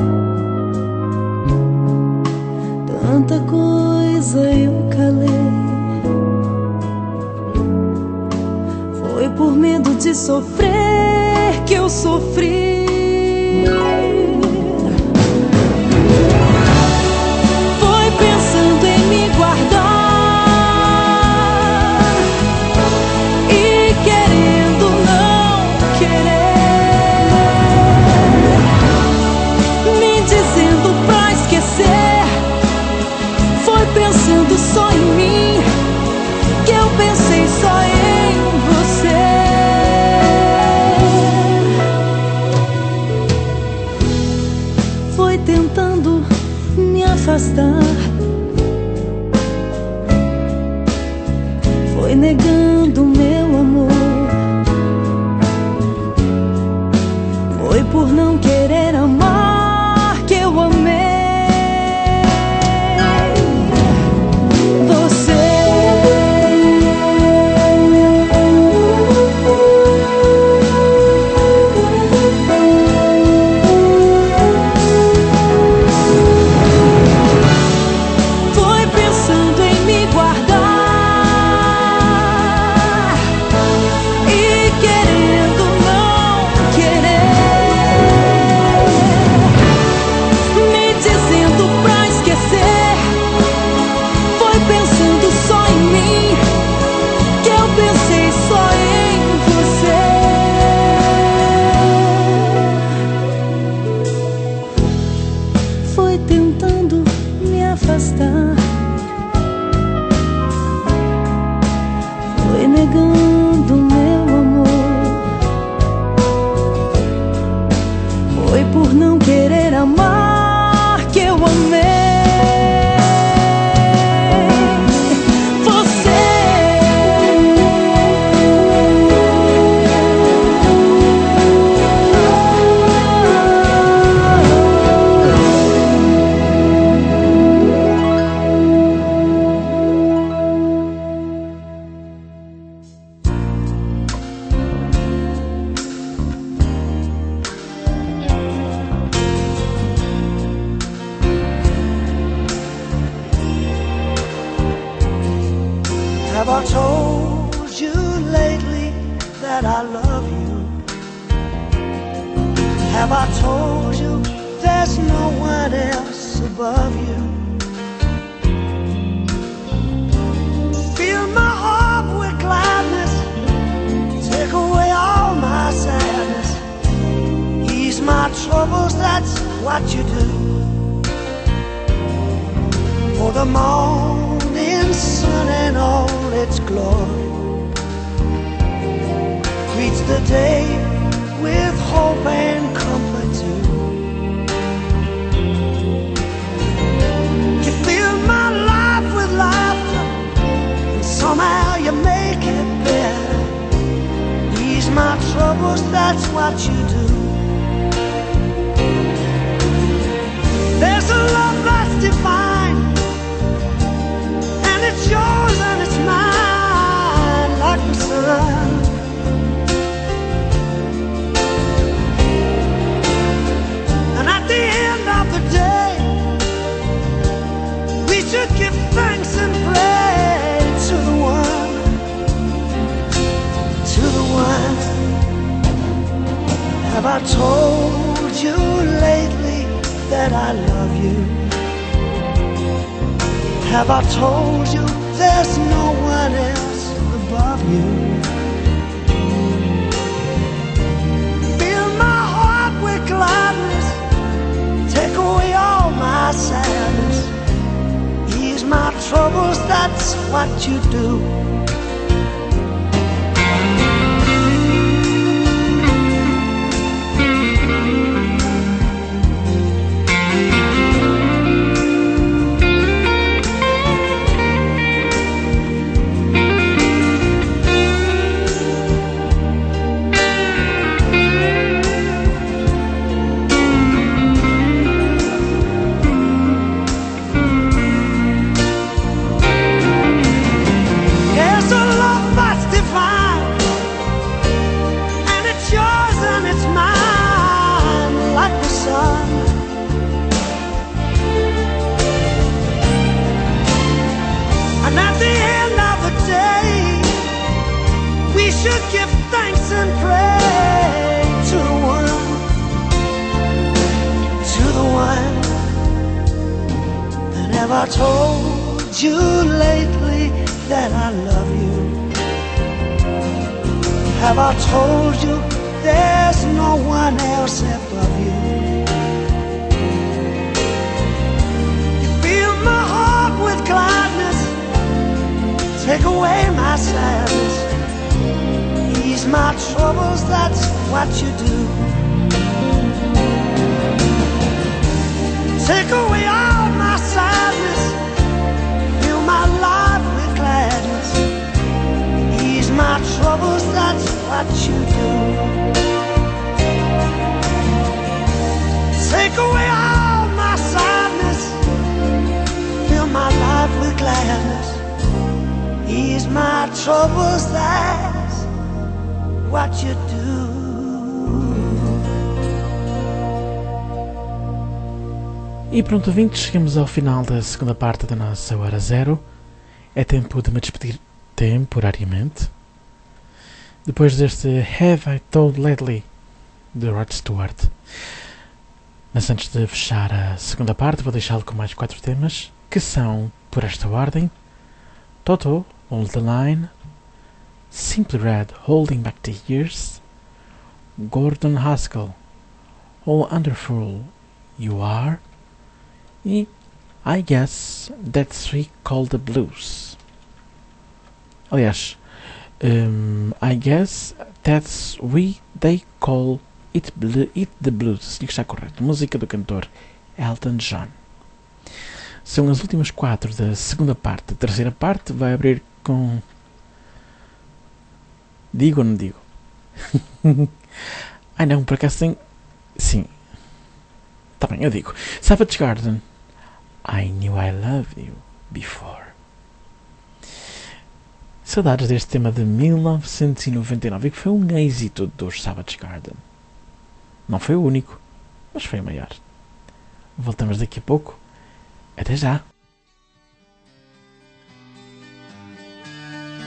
tanta coisa eu calei. Foi por medo de sofrer que eu sofri. Foi pensando em me guardar e querendo não querer, me dizendo pra esquecer. Foi pensando só em mim que eu pensei só em você. Foi tentando me afastar, foi negando meu amor. Foi por não querer amar que eu amei. Você Have I told you lately that I love you? Have I told you there's no one else above you? Fill my heart with gladness, take away all my sadness, ease my troubles, that's what you do. For the morning sun and all its glory greets the day with hope and comfort too. You fill my life with laughter, and somehow you make it better. Ease my troubles, that's what you do. There's a love that's divine, and it's yours and it's mine, like the sun. And at the end of the day, we should give thanks and pray to the one, to the one. Have I told you lately that I love you? Have I told you there's no one else above you? Fill my heart with gladness, take away all my sadness, ease my troubles, that's what you do. Should give thanks and pray to the one, to the one. And have I told you lately that I love you? Have I told you there's no one else above you? You fill my heart with gladness, take away my sadness, ease my troubles, that's what you do. Take away all my sadness, fill my life with gladness, ease my troubles, that's what you do. Take away all my sadness, fill my life with gladness, ease my troubles, that's what you do. E pronto, ouvintes, chegamos ao final da segunda parte da nossa Hora Zero. É tempo de me despedir temporariamente. Depois deste Have I Told Lately, de Rod Stewart. Mas antes de fechar a segunda parte, vou deixá-lo com mais 4 temas, que são, por esta ordem, Toto, Hold the Line, Simply Red, Holding Back the Years, Gordon Haskell, How Wonderful You Are, e I Guess That's We Call the Blues. Aliás, I Guess That's They Call It the Blues, se está correto. Música do cantor Elton John. São as últimas 4 da segunda parte. A terceira parte vai abrir com... Digo ou não digo? Ai não, por acaso tem... Sim. Tá bem, eu digo. Savage Garden, I Knew I Loved You Before. Saudades deste tema de 1999 e que foi um êxito dos Savage Garden. Não foi o único, mas foi o maior. Voltamos daqui a pouco. Até já!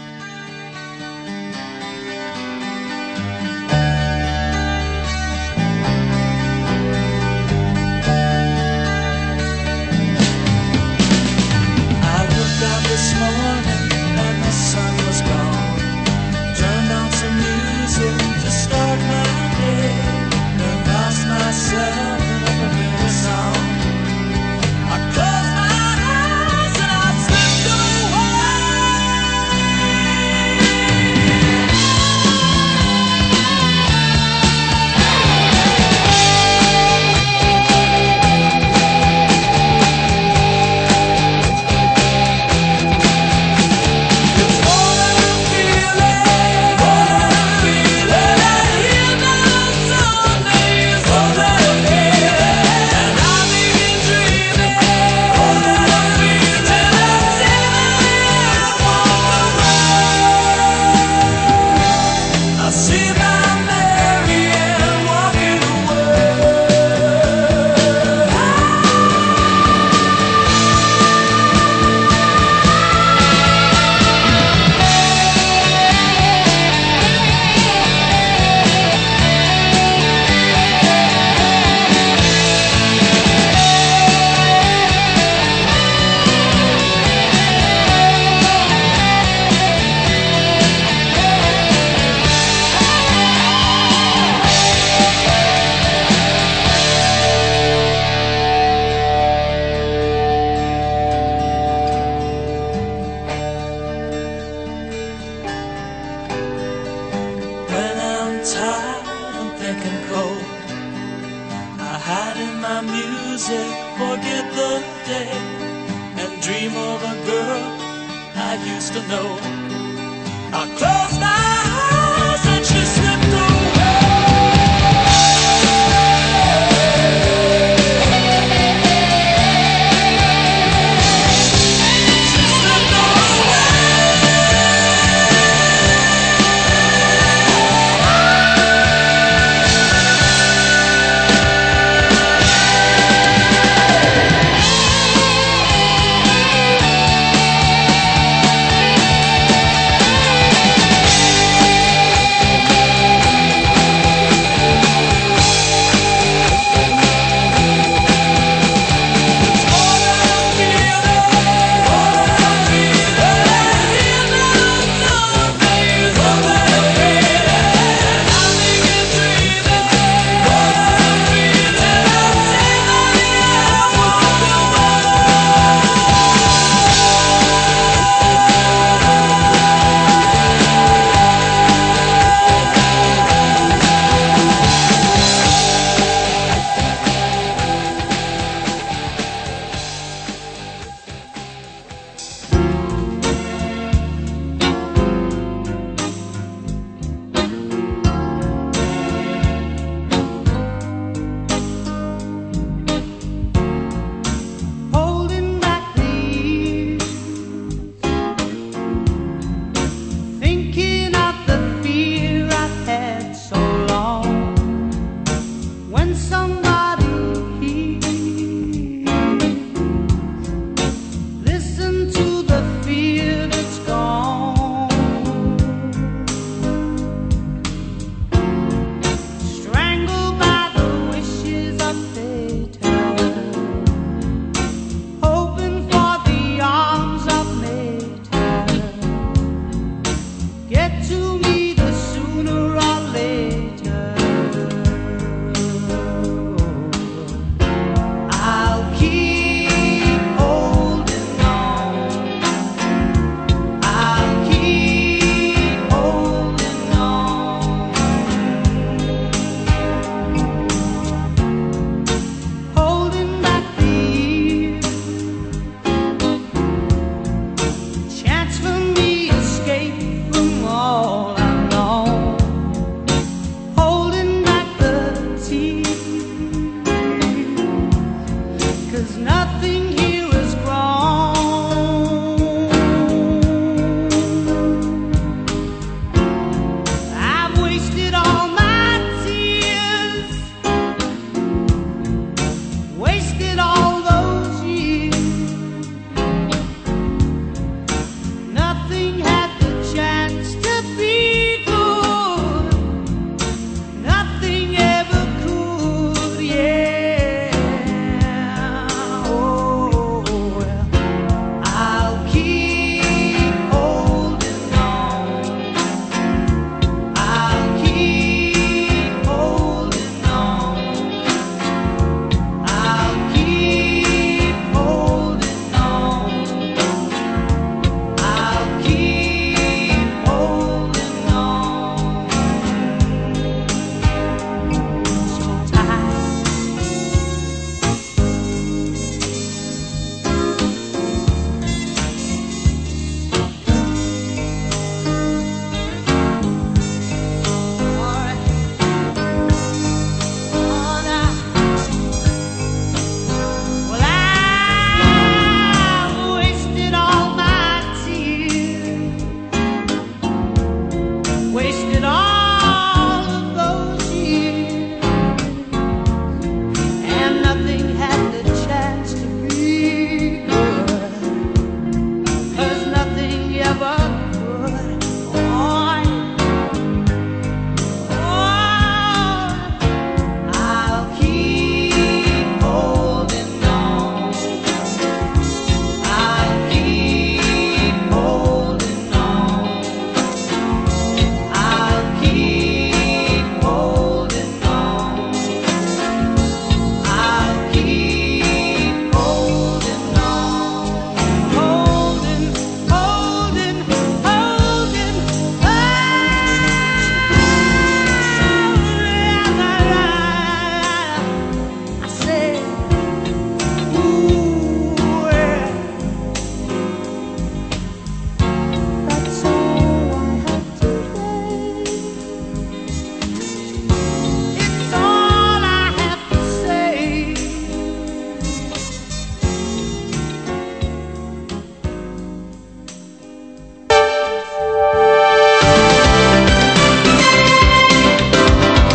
I used to know. I closed my eyes and she slipped away.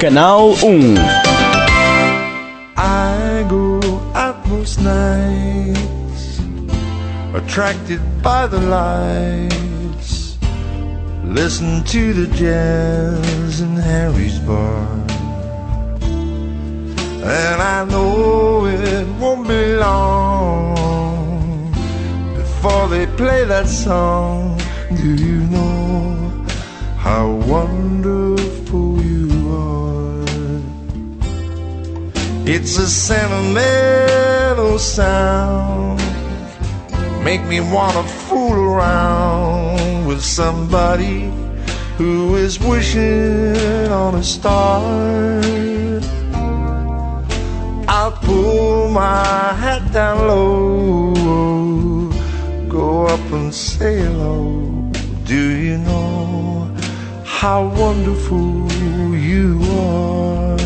Canal 1. I go out most nights, attracted by the lights, listen to the jazz in Harry's bar. And I know it won't be long before they play that song. Do you know how wonderful you are? It's a sentimental sound, make me wanna fool around with somebody who is wishing on a star. I'll pull my hat down low, go up and say hello. Do you know how wonderful you are?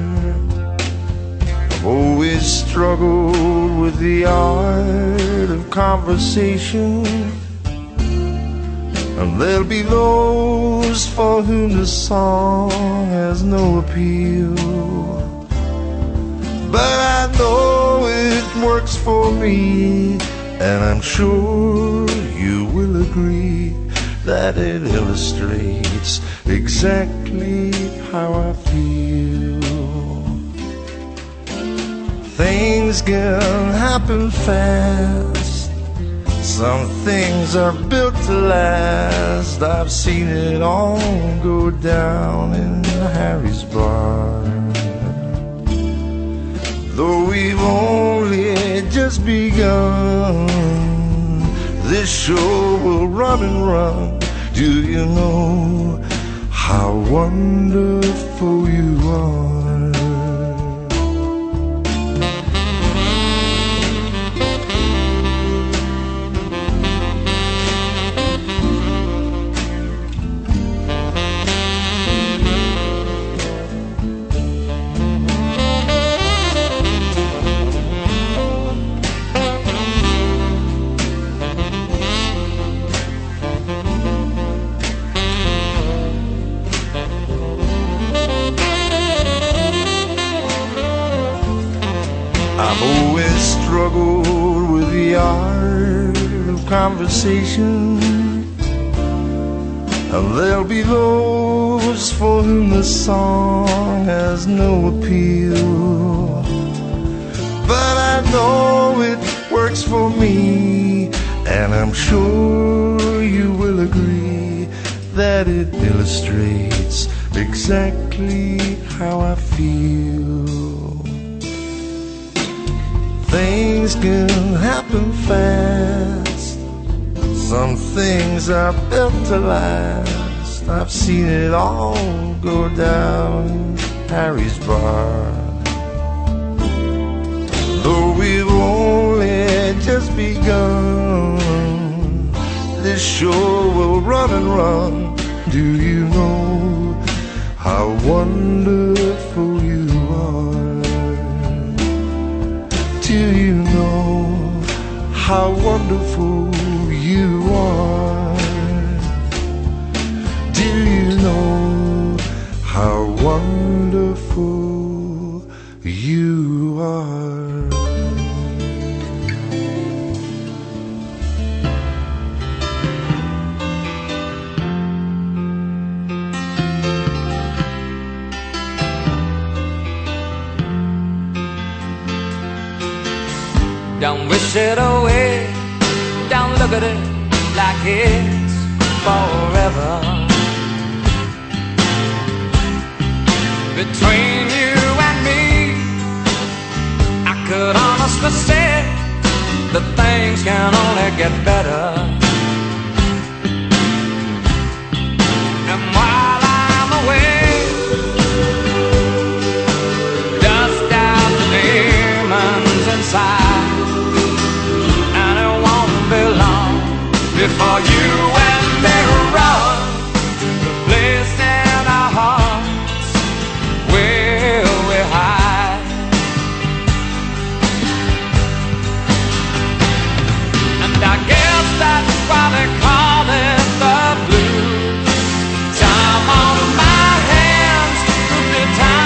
I've always struggled with the art of conversation, and there'll be those for whom the song has no appeal. But I know it works for me, and I'm sure you will agree that it illustrates exactly how I feel. Things can happen fast, some things are built to last. I've seen it all go down in Harry's bar. Though we've only just begun, this show will run and run. Do you know how wonderful you are? I've always struggled with the art of conversation, and there'll be those for whom the song has no appeal. But I know it works for me, and I'm sure you will agree that it illustrates exactly how I feel. Things can happen fast, some things are built to last. I've seen it all go down in Harry's bar. Though we've only just begun, this show will run and run. Do you know how wonderful you are? Do you know how wonderful you are? Do you know how wonderful you are? Don't wish it away, don't look at it like it's forever. Between you and me, I could honestly say that things can only get better. And while I'm away, dust out the demons inside. Before you and me run to the place in our hearts where we hide. And I guess that's why they call it the blues. Time on my hands, could be time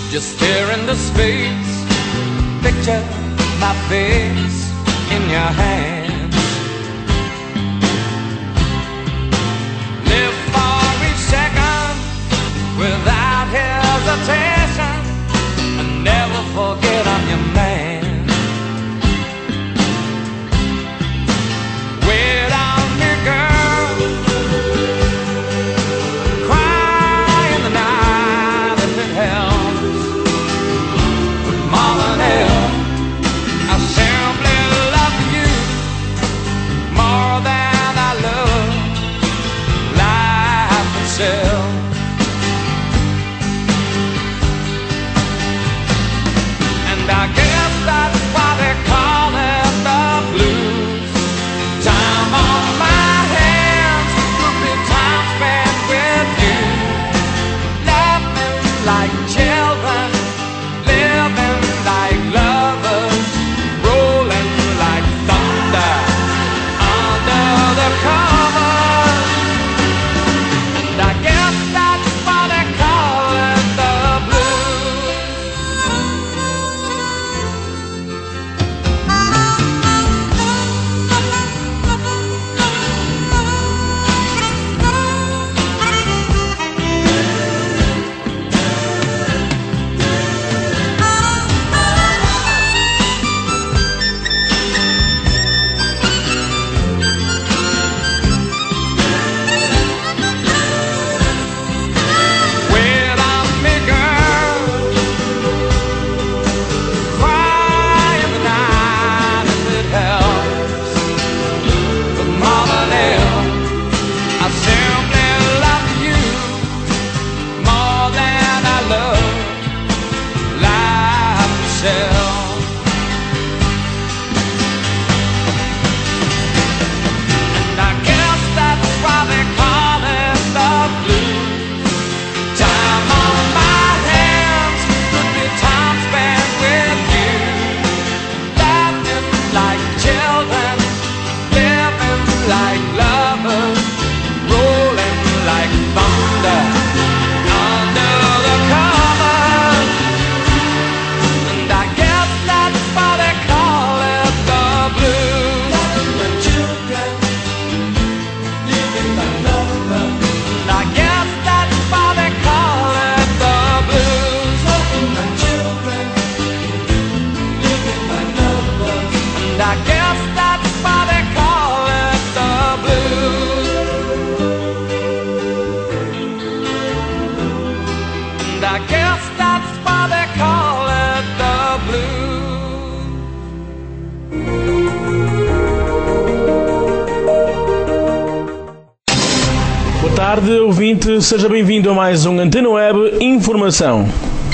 just stare into space. Picture my face in your hands. Live for each second without hesitation, and never forget I'm your man. Wait on me, girl. Cry in the night if it helps. But more than ever, I simply love you more than I love life itself. And I guess that's why they call it the blues. Time on my hands could be time spent with you, laughing like children, living like lovers, rolling like thunder under the covers. And I guess that's why they call it the blues. Wait on me, girl. Cry in the night if it helps. But more than ever, I simply love you more than I love life itself. And I guess that's why they call it the blues. Time on my hands could be time spent with you, laughing like children, living like lovers, rolling like thunder under the covers. And I guess that's why they call it the blues. My children, living like lovers. And I guess that's why they call it the blues. My children, living like lovers. And I guess that's why they call it the blues. And I guess that's why they call it the blues. Boa tarde, ouvinte, seja bem-vindo a mais um Antena Web Informação.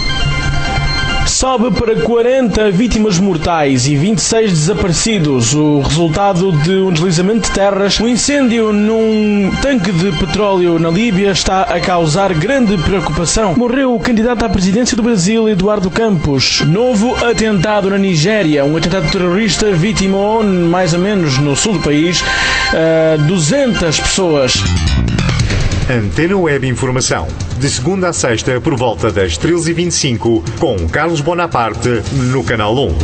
Sobe para 40 vítimas mortais e 26 desaparecidos o resultado de um deslizamento de terras. O incêndio num tanque de petróleo na Líbia está a causar grande preocupação. Morreu o candidato à presidência do Brasil, Eduardo Campos. Novo atentado na Nigéria. Um atentado terrorista vitimou, mais ou menos no sul do país, 200 pessoas. Antena Web Informação, de segunda a sexta por volta das 13h25, com Carlos Bonaparte, no Canal 1.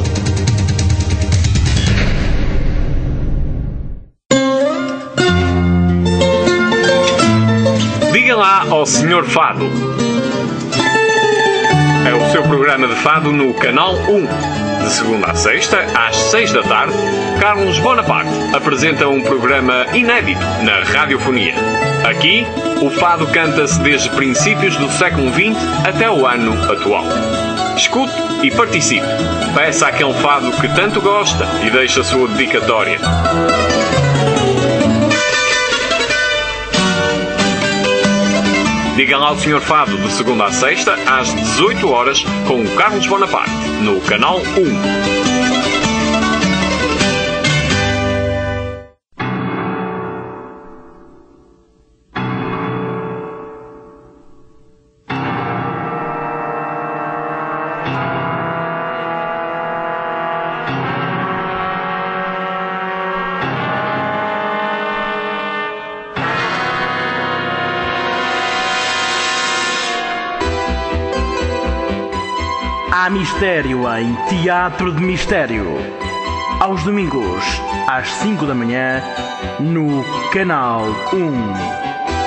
Diga lá ao Sr. Fado. É o seu programa de fado no Canal 1. De segunda a sexta, às 6 da tarde, Carlos Bonaparte apresenta um programa inédito na radiofonia. Aqui, o fado canta-se desde princípios do século XX até o ano atual. Escute e participe. Peça aquele fado que tanto gosta e deixe a sua dedicatória. Diga lá ao Sr. Fado, de segunda a sexta, às 18 horas, com o Carlos Bonaparte, no Canal 1. Há mistério em Teatro de Mistério. Aos domingos, às 5 da manhã, no Canal 1.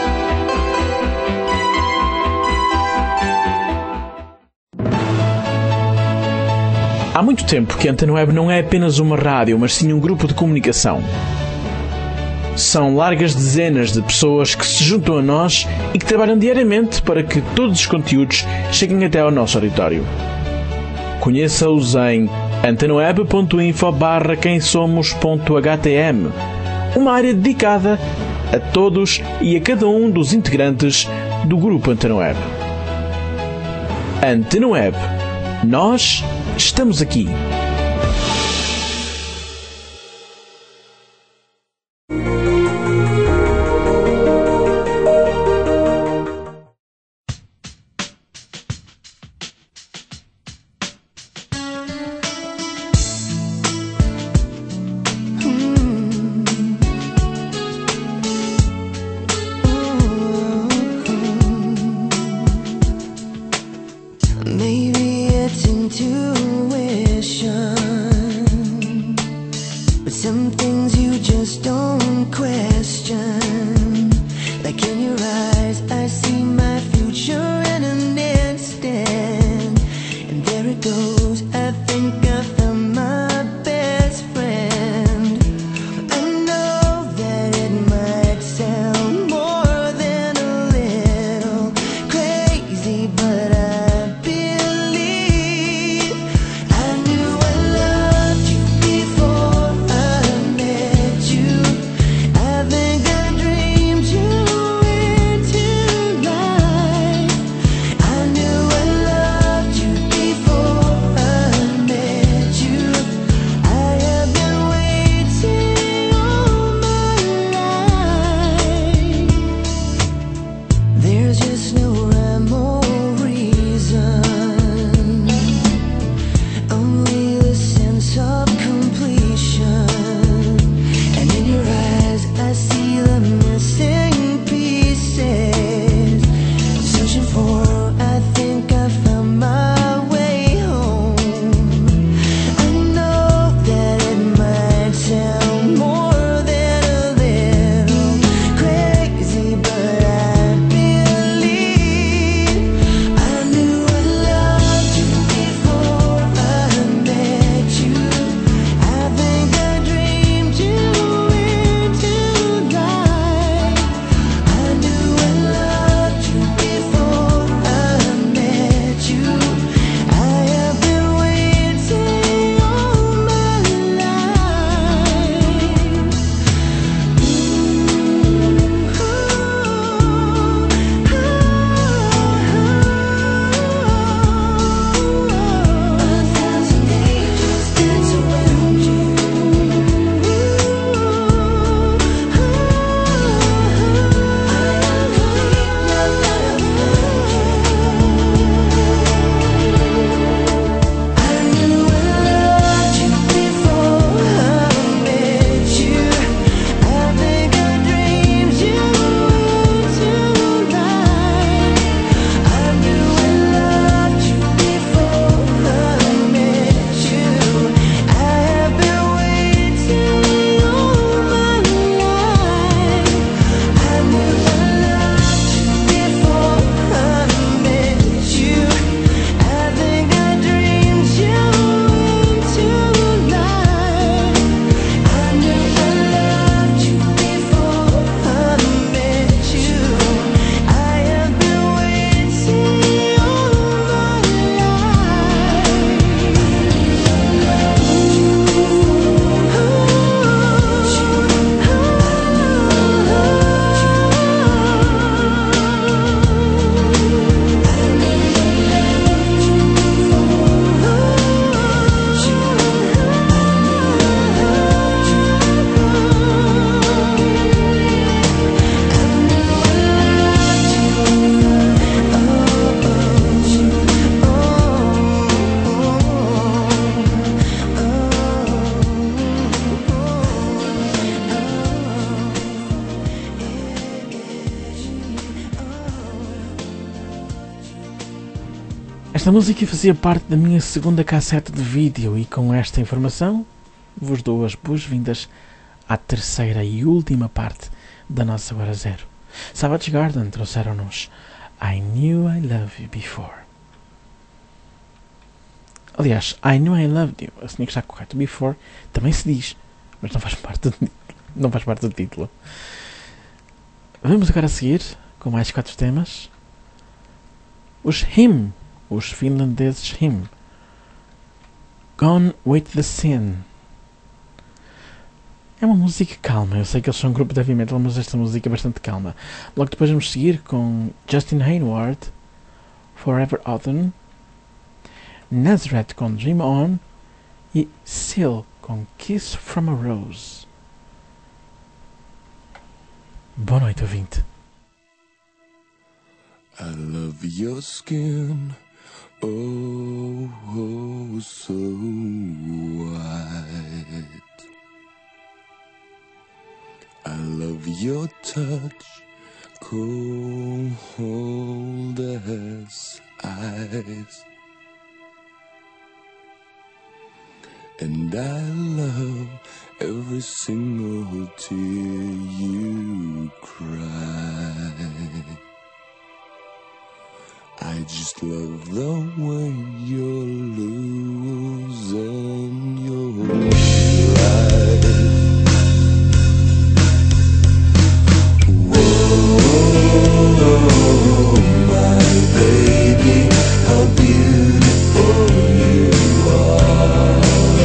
Há muito tempo que a Antena Web não é apenas uma rádio, mas sim um grupo de comunicação. São largas dezenas de pessoas que se juntam a nós e que trabalham diariamente para que todos os conteúdos cheguem até ao nosso auditório. Conheça-os em antenaweb.info/quemsomos.htm, uma área dedicada a todos e a cada um dos integrantes do grupo Antena Web. Antena Web. Nós estamos aqui. Maybe it's intuition, but some things you just don't question. Like in your eyes, I see my future in an instant, and there it goes. I think I found my best friend. I know that it might sound more than a little crazy, but I believe Esta música fazia parte da minha segunda cassete de vídeo e com esta informação vos dou as boas-vindas à terceira e última parte da nossa Hora Zero. Savage Garden trouxeram-nos I Knew I Loved You Before. Aliás, I Knew I Loved You, assim que está correto. Before também se diz, mas não faz parte do título. Vamos agora seguir com mais 4 temas. Os Him, os finlandeses Him. Gone with the Sin. É uma música calma. Eu sei que eles são um grupo de heavy metal, mas esta música é bastante calma. Logo depois vamos seguir com Justin Hayward, Forever Autumn, Nazareth com Dream On e Seal com Kiss from a Rose. Boa noite, ouvinte. I love your skin, oh, oh so white. I love your touch, cold as ice. And I love every single tear you cry. I just love the way you're losing your life. Whoa, my baby, how beautiful you are.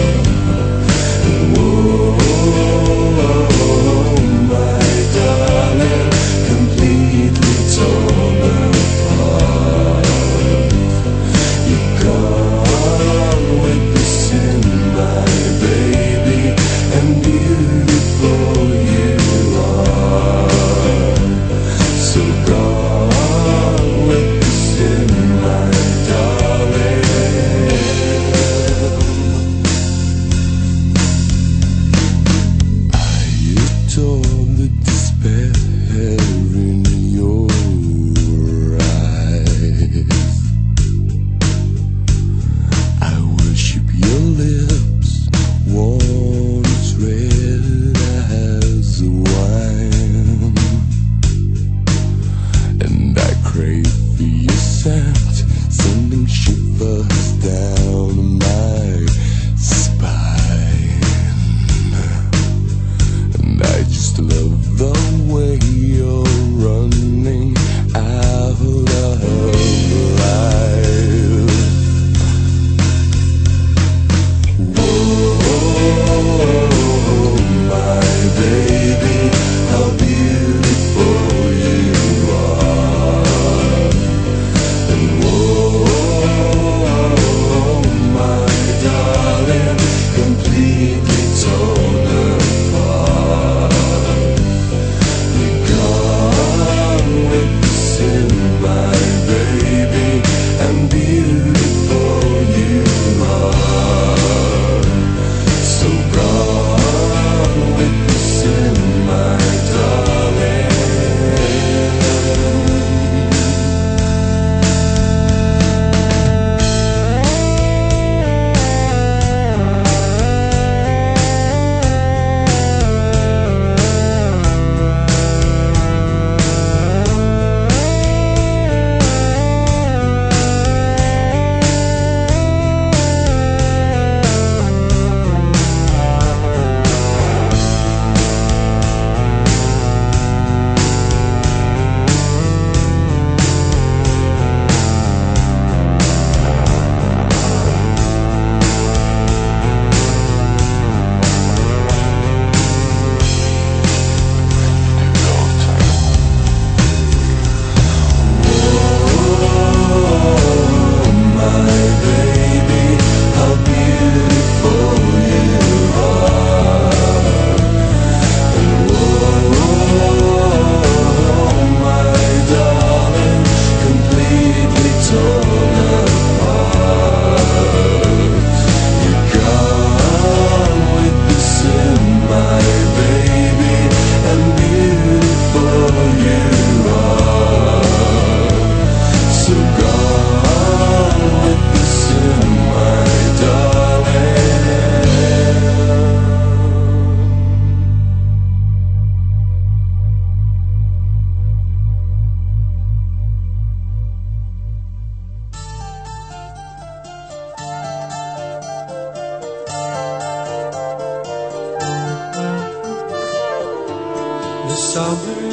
Whoa, my darling, completely torn apart. You've gone with the sin, my baby, and beautiful you are. So gone with the sin, my darling. I adore the despair in your eyes. I worship your lips, warm as red as wine. And I crave for your scent, sending shivers down my spine. And I just love the way you're running out of life. Whoa, my baby, how beautiful you are. And whoa,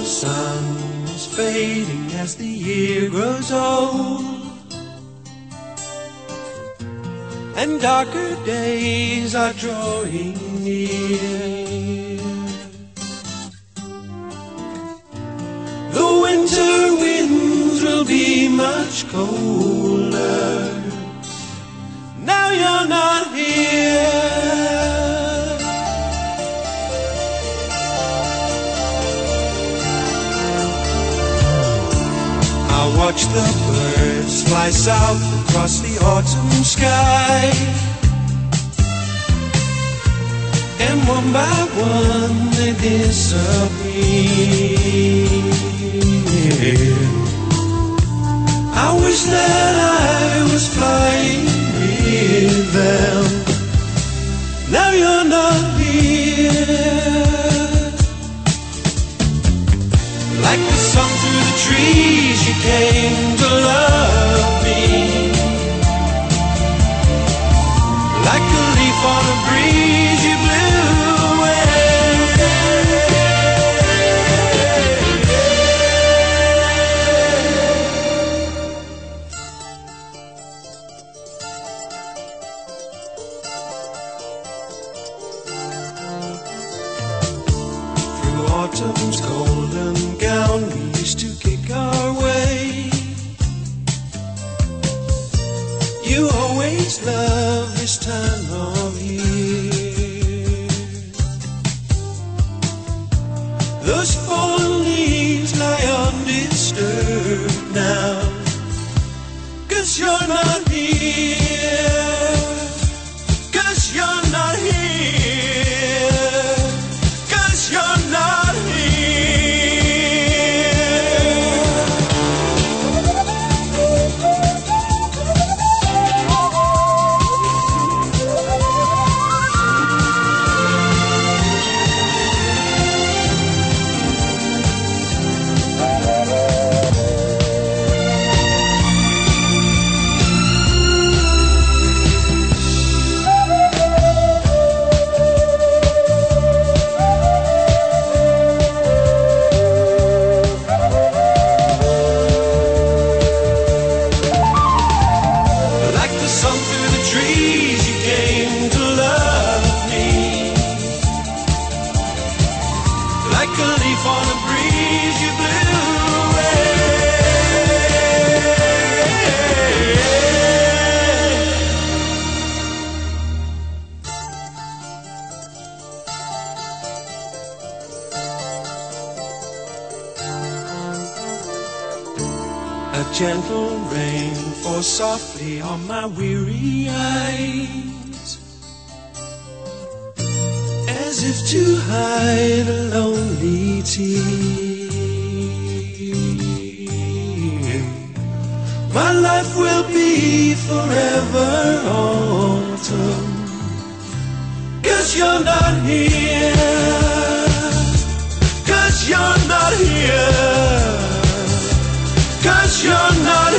the sun is fading as the year grows old, and darker days are drawing near. The winter winds will be much colder. Now you're not here. I watch the birds fly south across the autumn sky, and one by one they disappear. I wish that I was flying with them. Now you're not here. Like the sun through the trees, you came to love me. Like a leaf on a breeze, you blew away. Through autumn's golden gown, we used to kick our way. You always love this time of year. Those fallen leaves lie undisturbed now, 'cause you're not here. 'Cause you're not here. 'Cause you're not a gentle rain falls softly on my weary eyes, as if to hide a lonely tear. My life will be forever autumn, 'cause you're not here. 'Cause you're not here. 'Cause you're not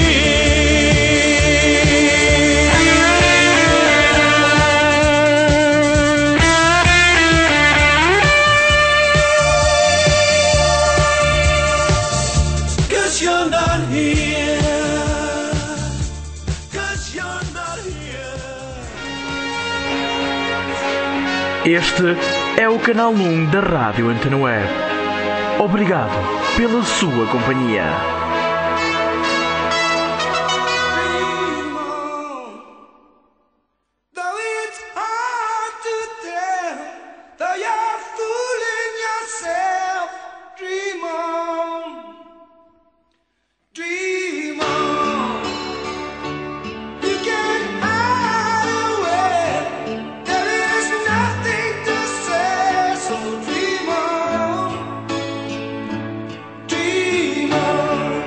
Este é o canal 1 da Rádio Antena Web. Obrigado pela sua companhia. dream on.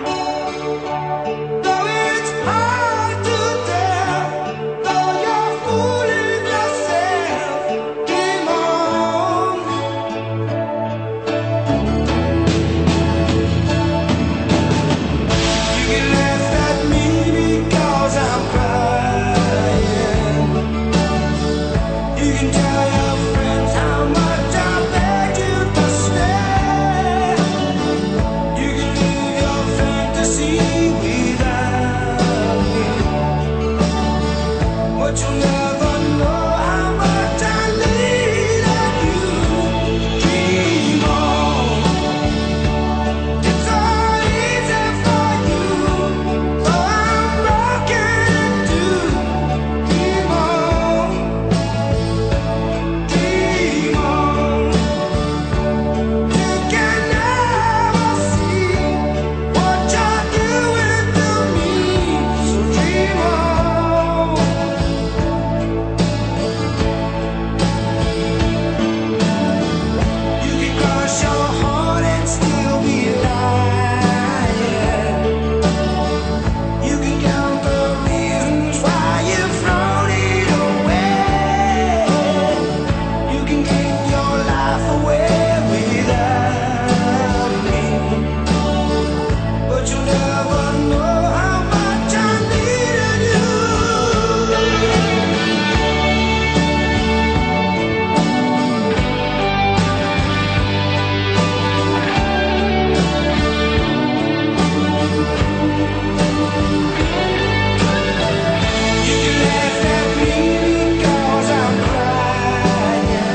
but you'll never know how much I needed you. Dream on. It's so easy for you, though I'm broken too. Dream on. Dream on. You can never see what you're doing to me, so dream on. You can cross your heart and still be lying. You can count the reasons why you've thrown it away. You can give your life away without me, but you'll never know how much I needed you. You can laugh at me because I'm crying.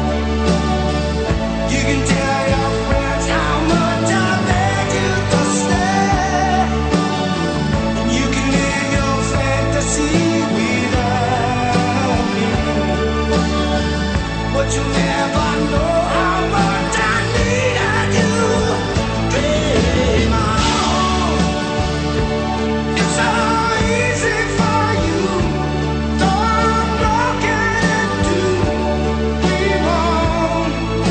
You can tell your friends how much I begged you to stay. You can live your fantasy without me, but you'll never know how much I needed you. Dream on. It's so easy for you, though I'm broken too. Dream on.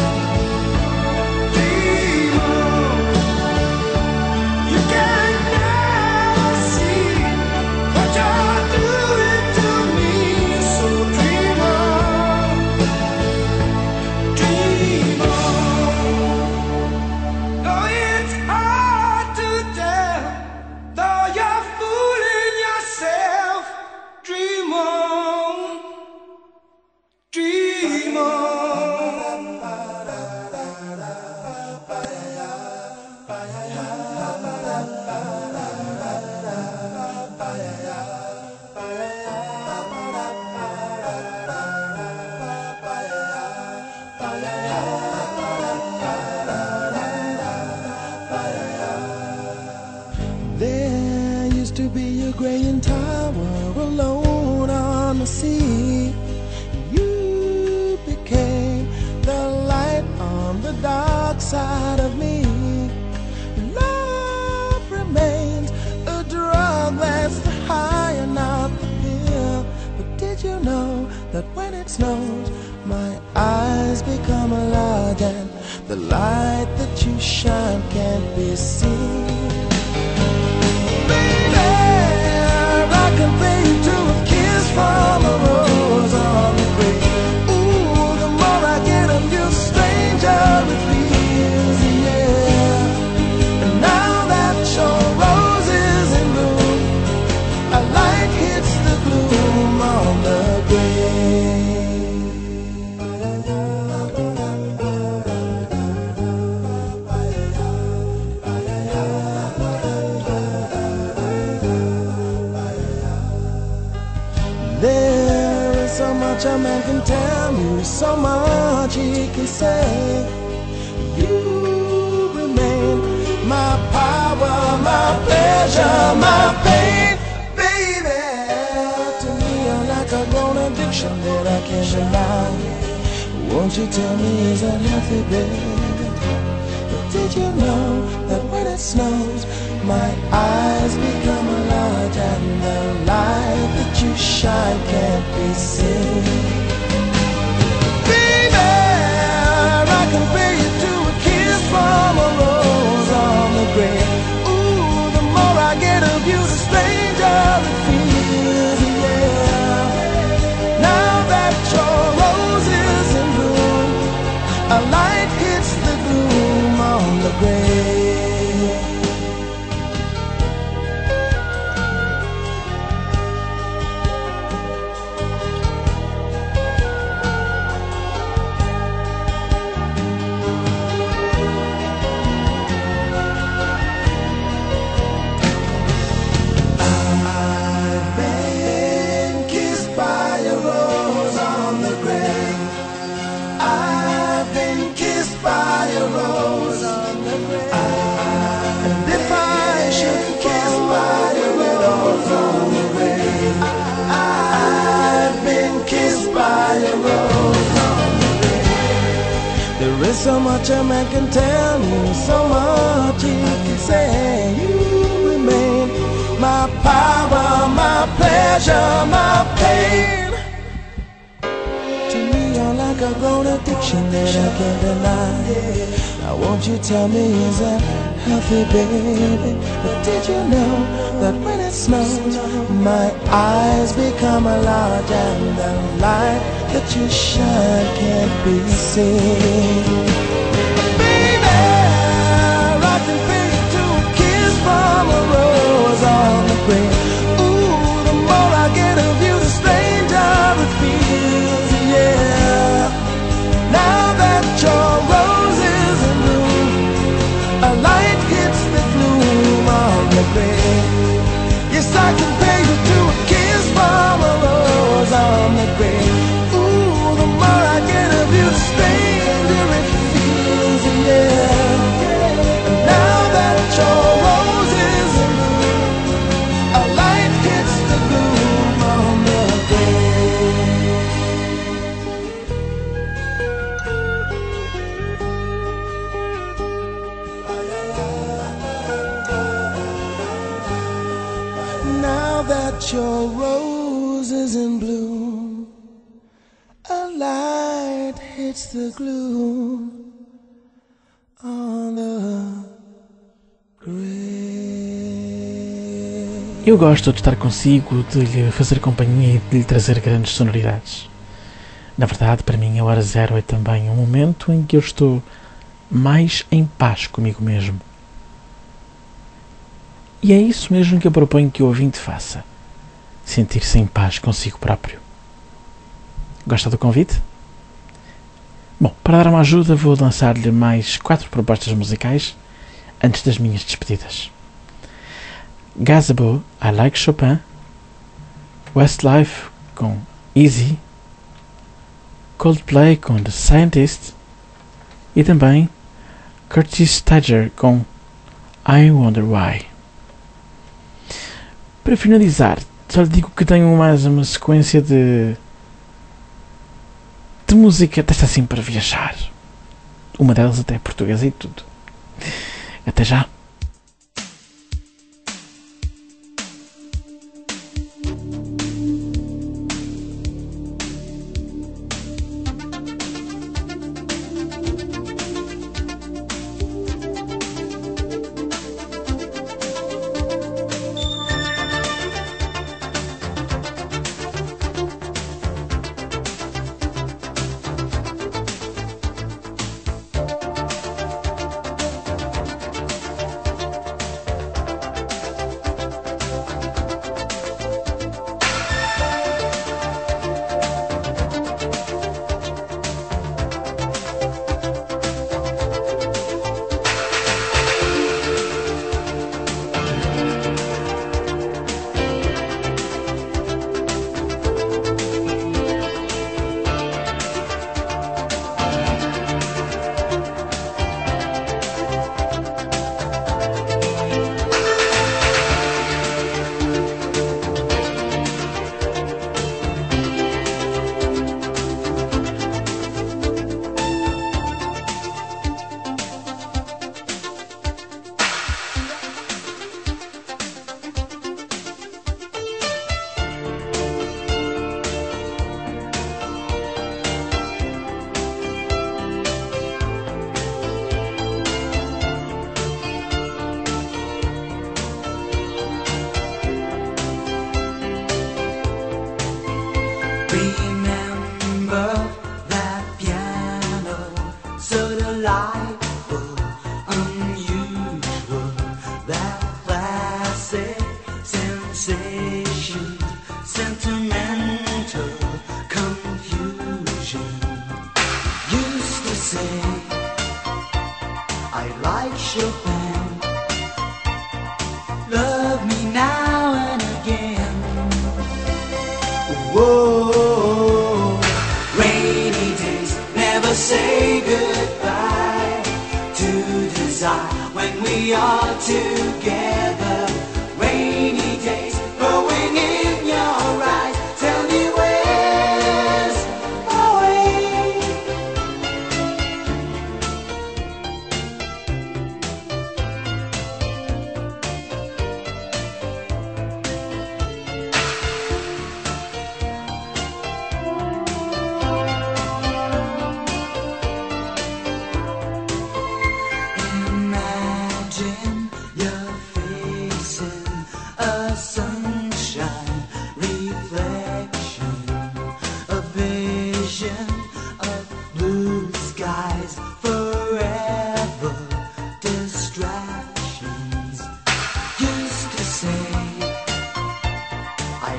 Dream on. You can never see what you're doing to me, so dream on. Dream on. Though it's hard to tell, though you're fooling yourself, dream on. Dream on. There used to be a graying tower alone on the sea. You became the light on the dark side of me. Love remains a drug that's the high and not the pill. But did you know that when it snows, my eyes become large and the light that you shine can't be seen? I compare you to a kiss from a rose on the grave. Ooh, the more I get of you, the stranger it feels, yeah. And now that your rose is in bloom, a light hits the gloom on the grave. There is so much a man can tell you, so much he can say. You remain my power, my pleasure, my pain, baby. To me, you're like a grown addiction that I can't deny. Won't you tell me, is that healthy, baby? But did you know that when it snows, my eyes become large and the light that you shine can't be seen? Baby, I compare you to a kiss from a rose on the grave. Ooh, the more I get of you, the stranger it feels, yeah. Now that your rose is in bloom, a light hits the gloom on the grave. so much a man can tell me, so much he can say. You remain my power, my pleasure, my pain. To me you're like a grown addiction that I can't deny. Now won't you tell me, is that healthy, baby? But did you know that when it snows, my eyes become a large and the light that you shine can't be seen? Baby, I can feel you to a kiss from a rose on the grave. Ooh, the more I get of you, the stranger it feels, yeah. Now that your rose is in bloom, a light hits the gloom on the grave. Yes, I can pay you to a kiss from a rose on the grave. Ooh, the more I get of you, the stranger it feels, yeah. And now that your rose is in bloom, a light hits the gloom on the grave. Now that your rose is in bloom, a light hits the gloom on the grave. Eu gosto de estar consigo, de lhe fazer companhia e de lhe trazer grandes sonoridades. Na verdade, para mim, a Hora Zero é também um momento em que eu estou mais em paz comigo mesmo. E é isso mesmo que eu proponho que o ouvinte faça. Sentir-se em paz consigo próprio. Gosta do convite? Bom, para dar uma ajuda vou lançar-lhe mais 4 propostas musicais antes das minhas despedidas. Gazebo, I Like Chopin, Westlife com Easy, Coldplay com The Scientist e também Curtis Stager com I Wonder Why. Para finalizar, só lhe digo que tenho mais uma sequência de música desta assim para viajar. Uma delas até é portuguesa e tudo. Até já!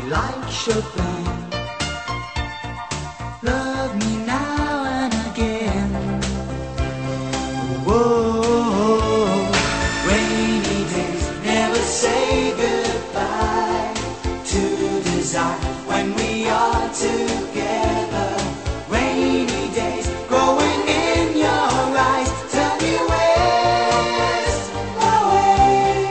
like Chopin. Love me now and again. Whoa, rainy days never say goodbye to desire when we are together. Rainy days growing in your eyes, tell me where's my way.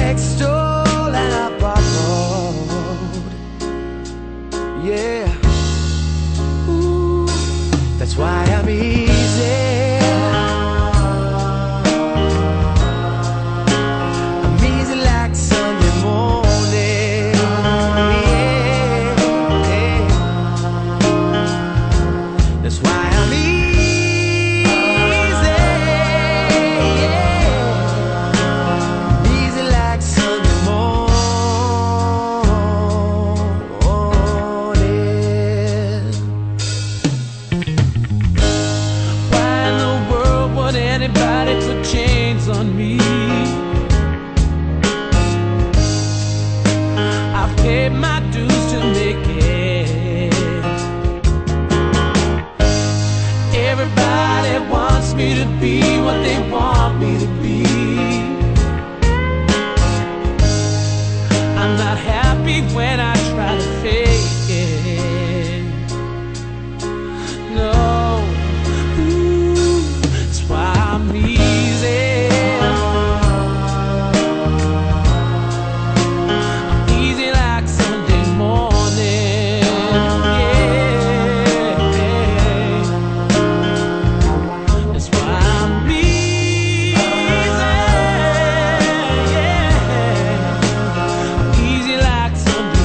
extol and I borrowed. Yeah, ooh, that's why I'm easy. I'm easy like Sunday morning. Yeah, that's why I'm easy. Anybody put chains on me? I've paid my dues to make it. Everybody wants me to be what they want me to be. I'm not happy when I try to fake it. No. I'm easy. I'm easy like Sunday morning. Yeah, that's why I'm easy. Yeah, I'm easy like Sunday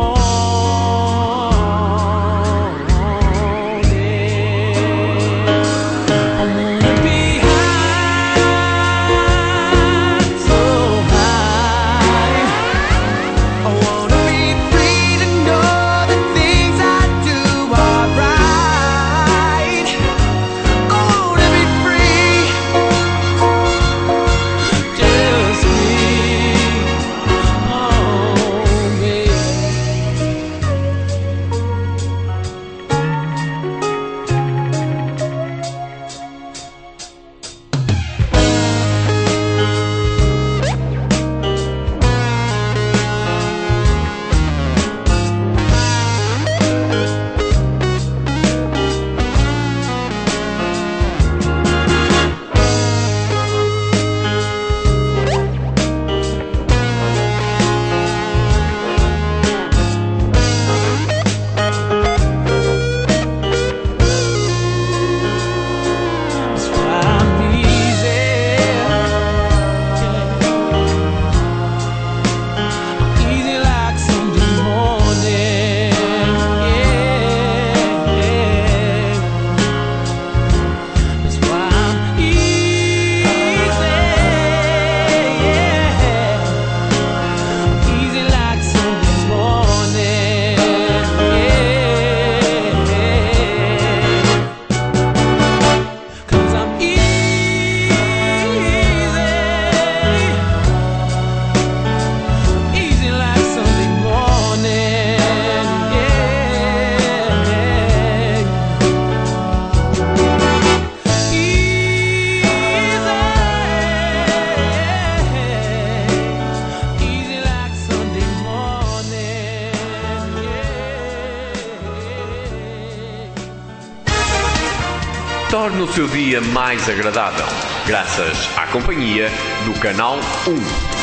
Torne o seu dia mais agradável, graças à companhia do Canal 1.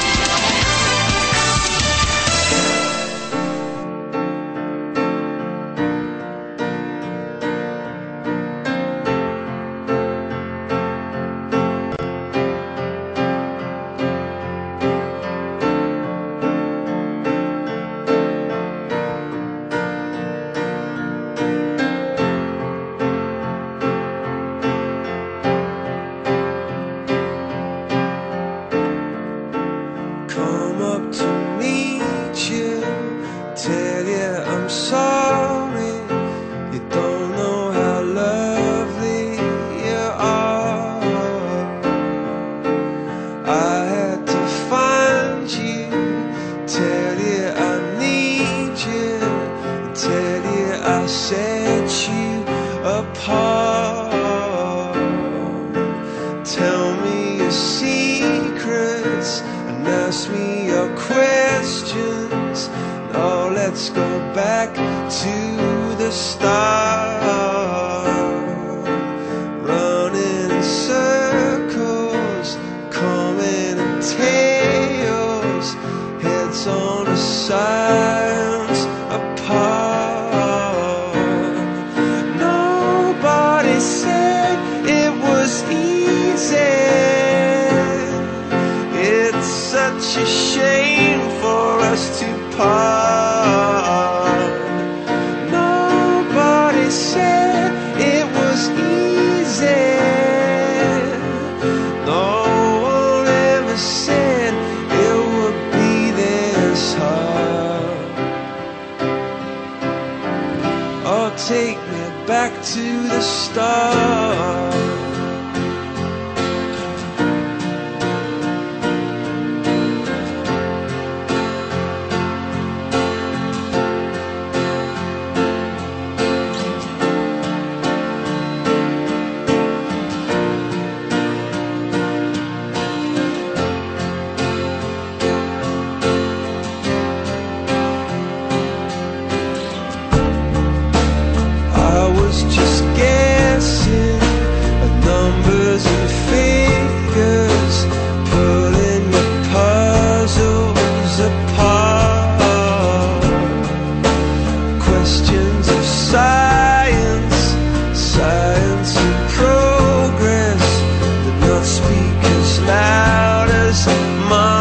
Tales such a shame for us to part. Nobody said it was easy. No one ever said it would be this hard. Oh, take me back to the start. I was just guessing at numbers and figures, pulling the puzzles apart. Questions of science, science and progress did not speak as loud as my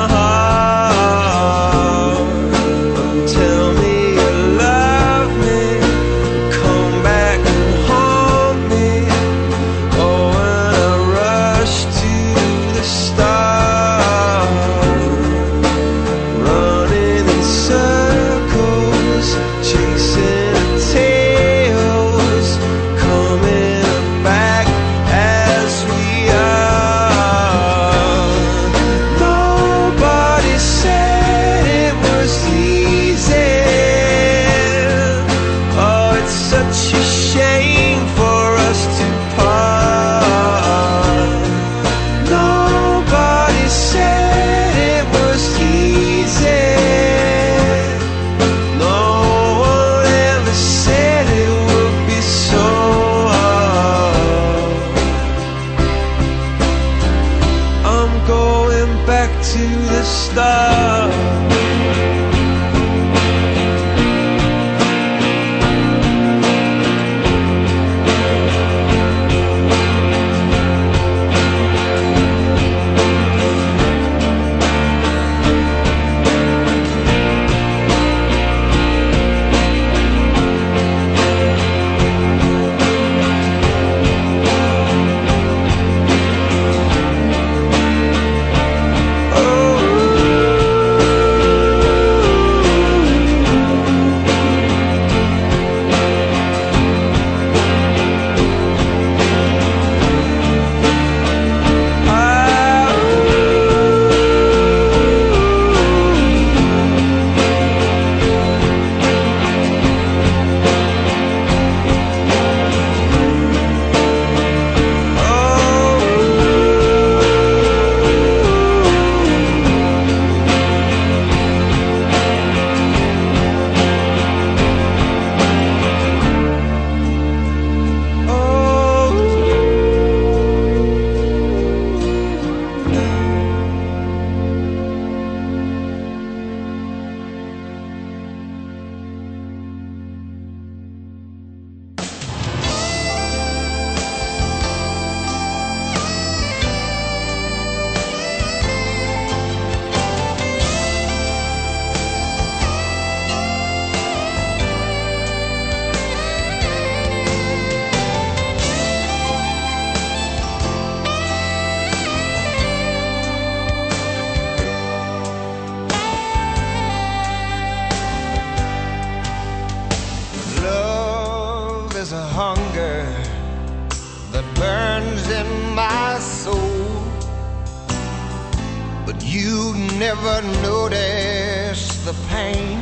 heart. Tell me you love me, come back and haunt me. Oh, when I rush to the start, running in circles, chasing tails, coming back as we are. Nobody said it was easy. Oh, it's such a shame for us to part. Nobody said it was easy. No one ever said it would be so hard. I'm going back to the start. Love is a hunger that burns in my soul, but you never notice the pain.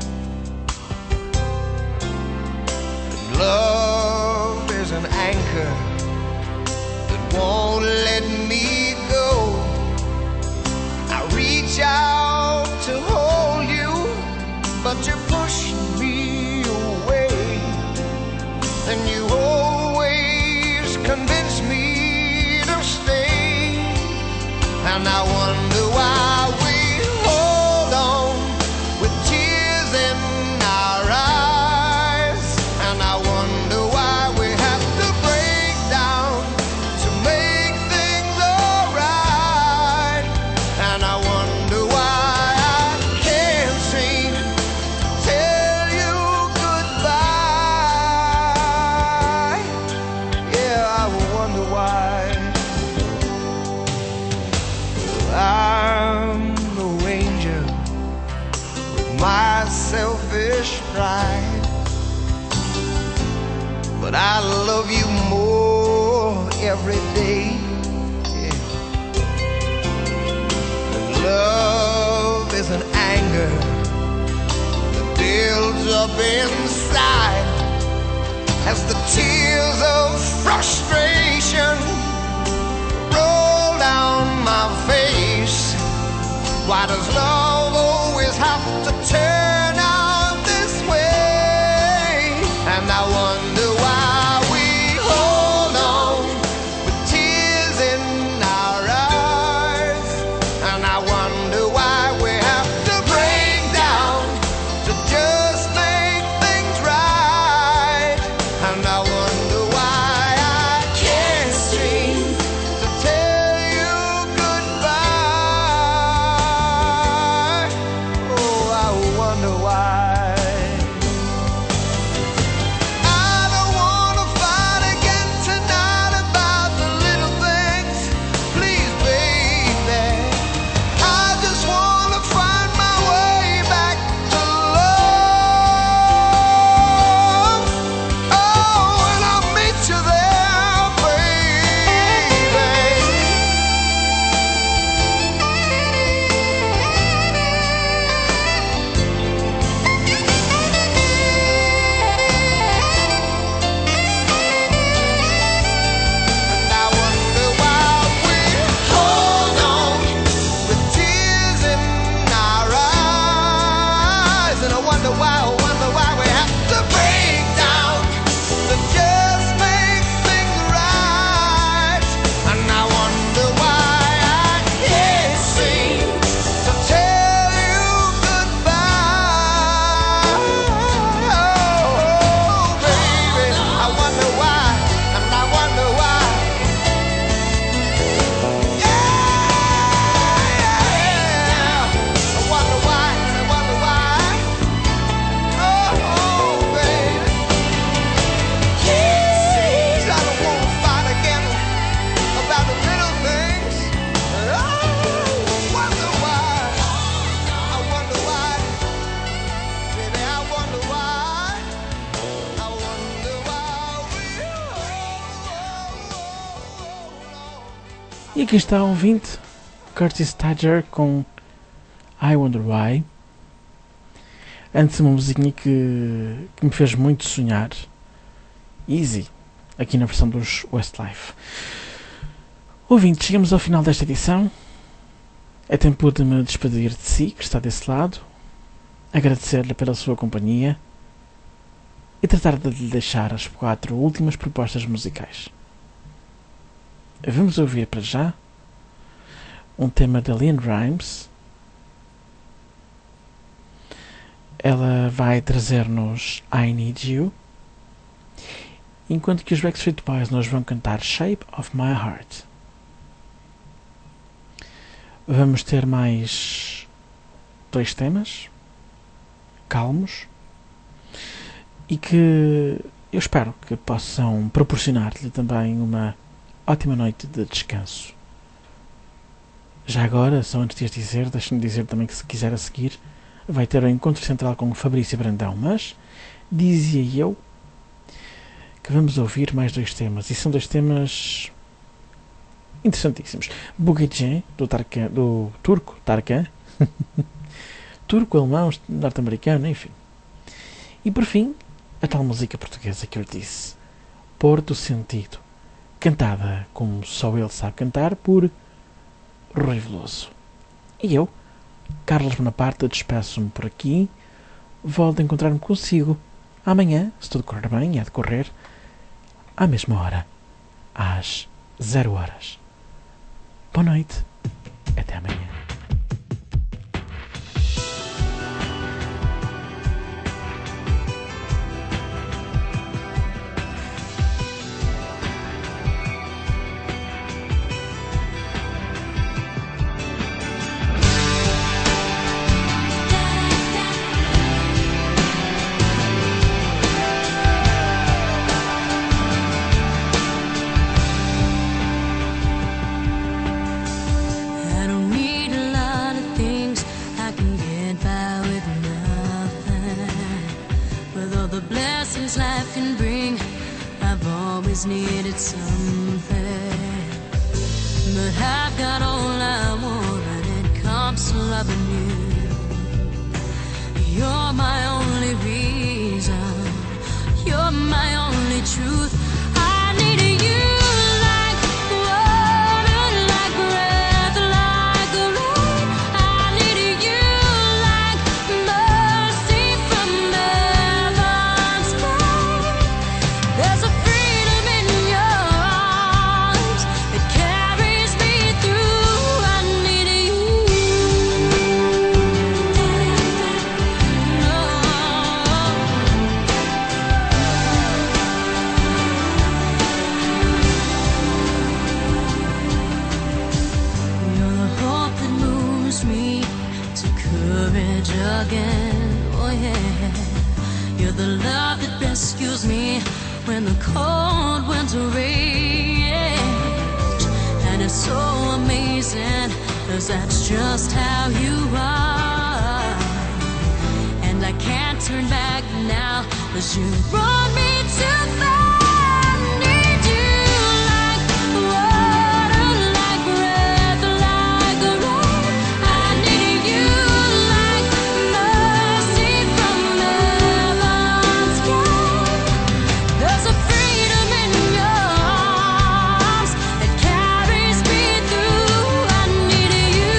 Love is an anchor that won't let me go. I reach out to hold you, but you push me away, and you always convince me to stay. And I wonder why we hold on with tears in our eyes. And I wonder why we have to break down to make things alright. And I wonder why but I love you more every day. Yeah. Love is an anger that builds up inside as the tears of frustration roll down my face. Why does love always have to turn out this way? And I wonder why we hold on with tears in our eyes. And I wonder why we have to break down to just make things right. And I wonder why I can't seem to tell you goodbye. Oh, I wonder why. I don't wanna fight again tonight about the little things. Please, baby, I just wanna find my way back to love. Oh, and I'll meet you there, baby. And I wonder why we hold on with tears in our eyes. And I wonder why we have to break down to just make things right. And I wonder why I can't seem to tell you goodbye. Oh, baby, I wonder why, and I wonder why. I wonder why, and I wonder why. Oh, baby. Yes, I don't want to fight again about the little things. Oh, wonder why. I wonder why. Baby, I wonder why. I wonder why E aqui está o ouvinte, Curtis Tiger com I Wonder Why. Antes uma musiquinha que me fez muito sonhar. Easy, aqui na versão dos Westlife. Ouvinte, chegamos ao final desta edição. É tempo de me despedir de si, que está desse lado. Agradecer-lhe pela sua companhia. E tratar de lhe deixar as 4 últimas propostas musicais. Vamos ouvir para já um tema da Leanne Rimes. Ela vai trazer-nos I Need You, enquanto que os Backstreet Boys nos vão cantar Shape of My Heart. Vamos ter mais 2 temas calmos e que eu espero que possam proporcionar-lhe também uma ótima noite de descanso. Já agora, só antes de as dizer, deixe-me dizer também que se quiser a seguir vai ter o encontro central com o Fabrício Brandão, mas dizia eu que vamos ouvir mais 2 temas, e são 2 temas interessantíssimos. Boogie Jam, do turco Tarkan, turco, alemão, norte-americano, enfim. E por fim, a tal música portuguesa que eu disse, Pôr do Sentido, cantada como só ele sabe cantar, por Rui Veloso. E eu, Carlos Bonaparte, despeço-me por aqui. Volto a encontrar-me consigo amanhã, se tudo correr bem, e há de correr, à mesma hora, às 0 horas. Boa noite, até amanhã. always needed something, but I've got all I want when it comes to loving you. You're my only reason, you're my only truth. I need you like water, like breath, like rain. I need you like mercy from heaven's plane. There's a freedom in your arms that carries me through. I need you. You're the hope that moves me to courage again. Oh yeah. You're the love that rescues me when the cold winter rage. And it's so amazing, 'cause that's just how you are. And I can't turn back now, 'cause you brought me too far. I need you like water, like breath, like rain. I need you like mercy from heaven's gate. There's a freedom in your arms that carries me through. I need you.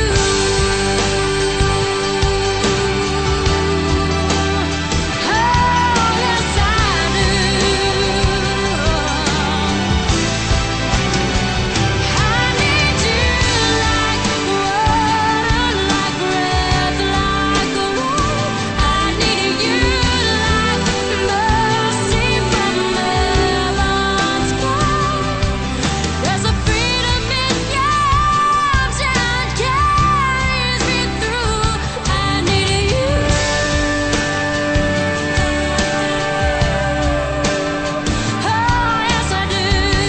Oh, yes, I do. I need you like water, like breath, like rain. I need you like mercy from heaven's gate. There's a freedom in your arms that carries me through. I need you. Oh, yes, I do.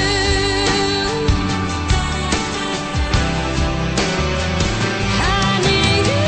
I need you.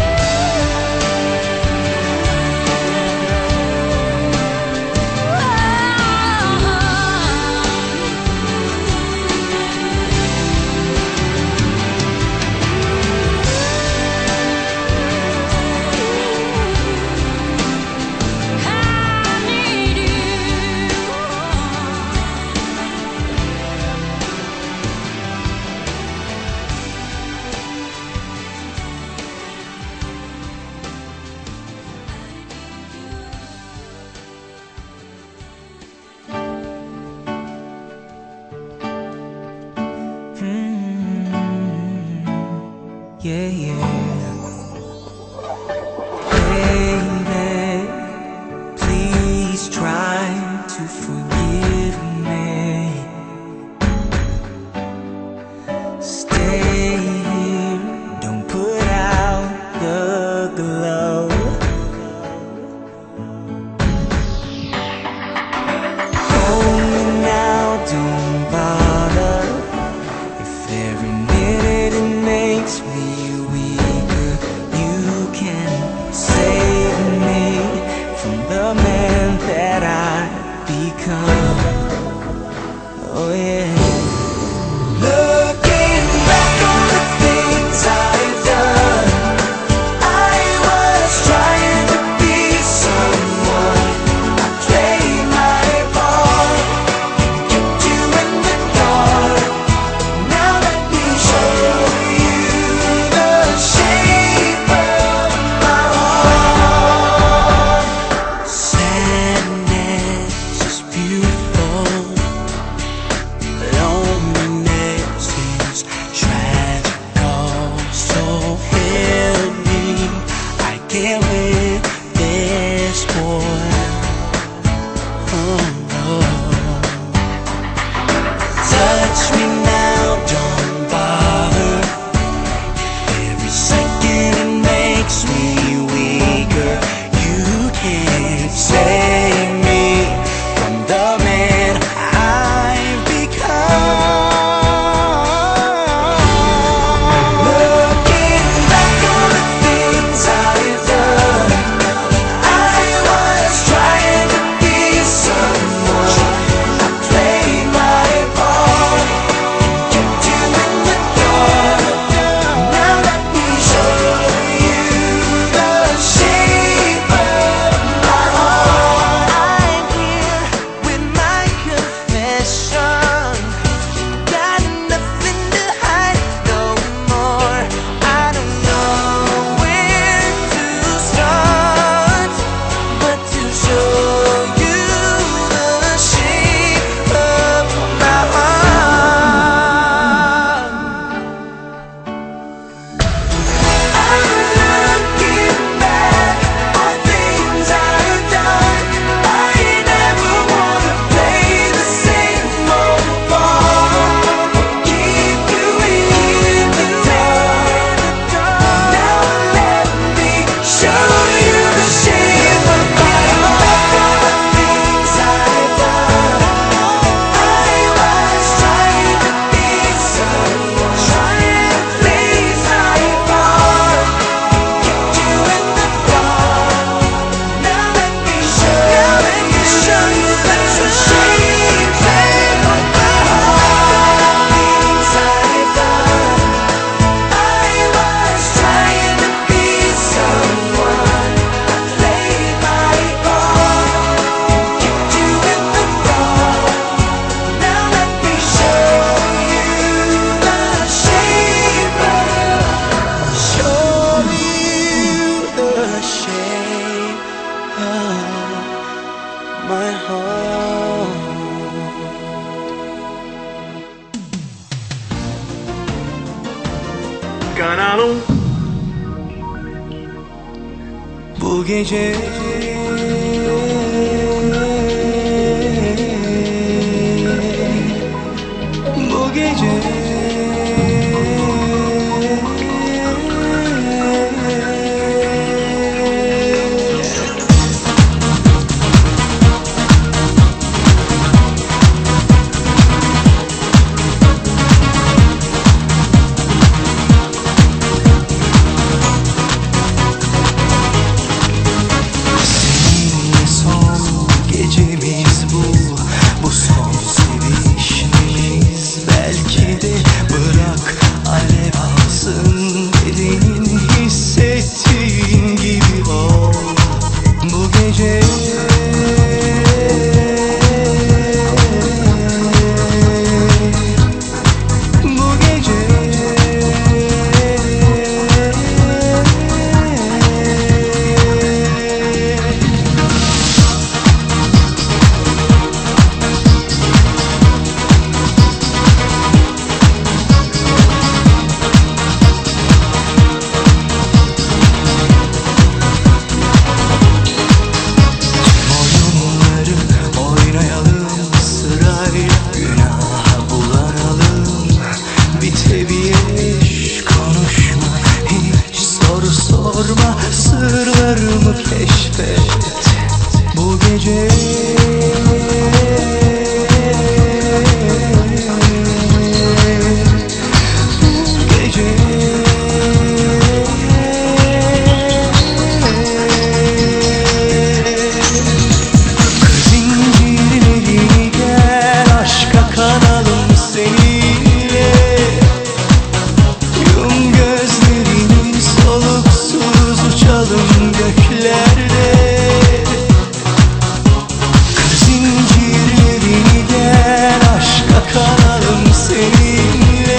Yeah, yeah. Baby, please try to forgive me. Stay here, don't put out the glow. Hold me now, don't bother. If every minute it makes me weak, Canal 1. Bu gece bu gece bu son sevişimiz, belki de bırak alev alsın, dediğin hissettiğin gibi ol bu gece. Bu gece oynayalım sırayla, günaha bulanalım. Bir tebiyeş konuşma, hiç soru sorma, sırlarımı keşfet bu gece. Bu gece zincirlerini gel, aşka kanalım seninle. Yum gözlerini, soluksuz uçalım göklerde. Zincirlerini gel, aşka kanalım seninle.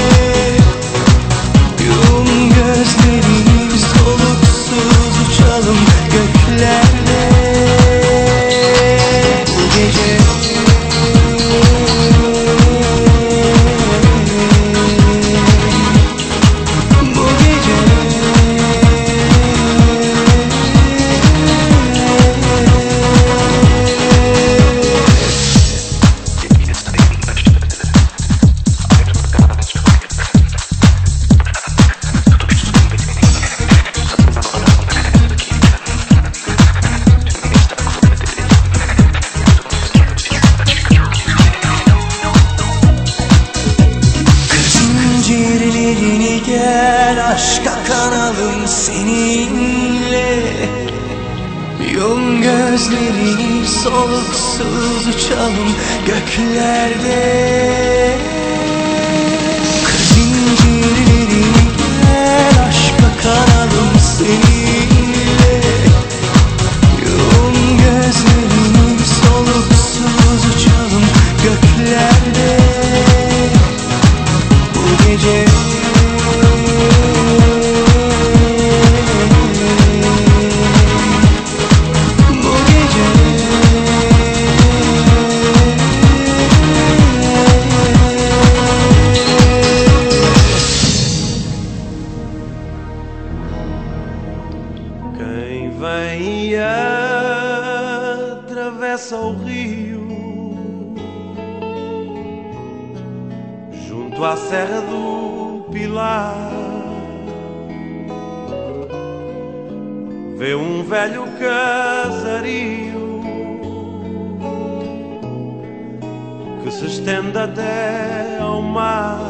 Yum gözlerini, soluksuz uçalım göklerde. Bu gece bu gece zincirlerini gel, aşka kanalım seninle. Yum gözlerini, soluksuz uçalım göklerde. Zincirlerini gel, aşka kanalım seninle. Yum gözlerini, soluksuz uçalım göklerde. Bu gece bu gece Quem vem e atravessa o rio junto à Serra do Pilar, vê velho casario que se estende até ao mar.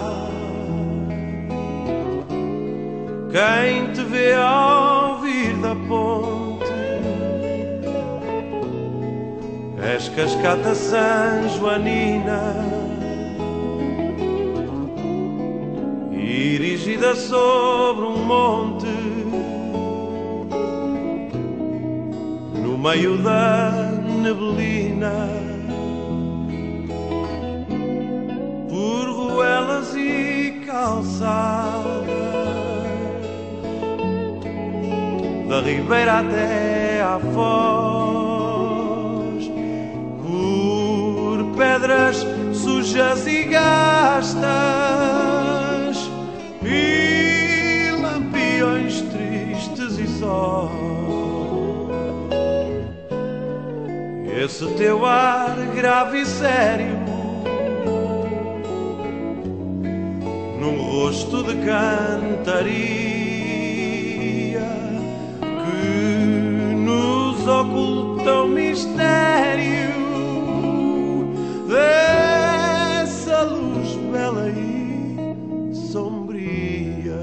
Quem te vê ao vir da ponte, és cascata San Joanina, erigida sobre monte, no meio da neblina, por ruelas e calçadas, da ribeira até à foz, por pedras sujas e gastas, e nesse teu ar grave e sério, num rosto de cantaria que nos oculta o mistério dessa luz bela e sombria.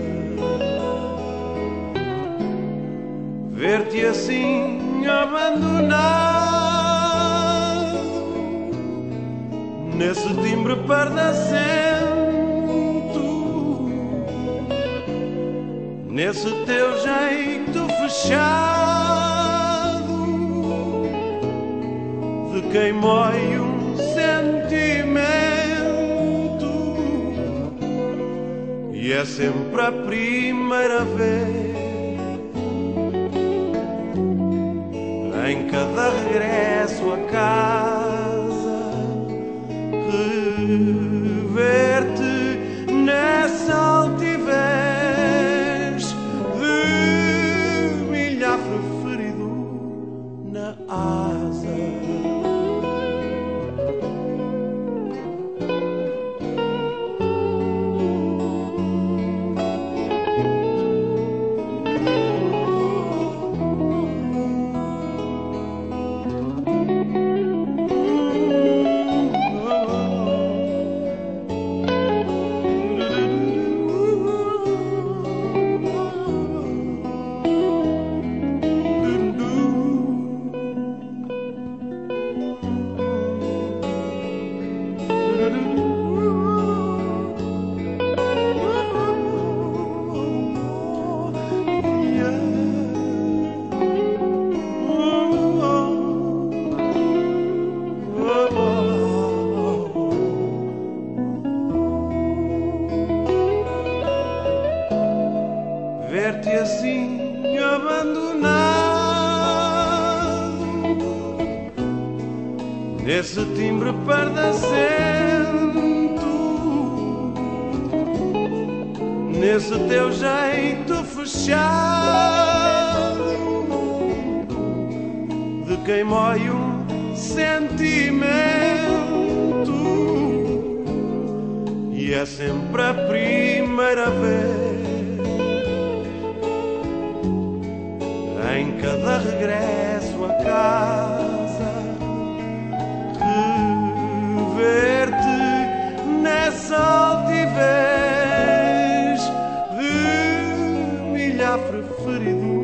Ver-te assim abandonado nesse timbre pardacento, nesse teu jeito fechado de quem mói um sentimento, e é sempre a primeira vez em cada regresso a casa, rever-te nessa altivez de milhafre ferido na asa. Ver-te assim abandonado nesse timbre pardacento, nesse teu jeito fechado de quem mói um sentimento, e é sempre a primeira vez em cada regresso a casa, rever-te nessa altivez de milhafre ferido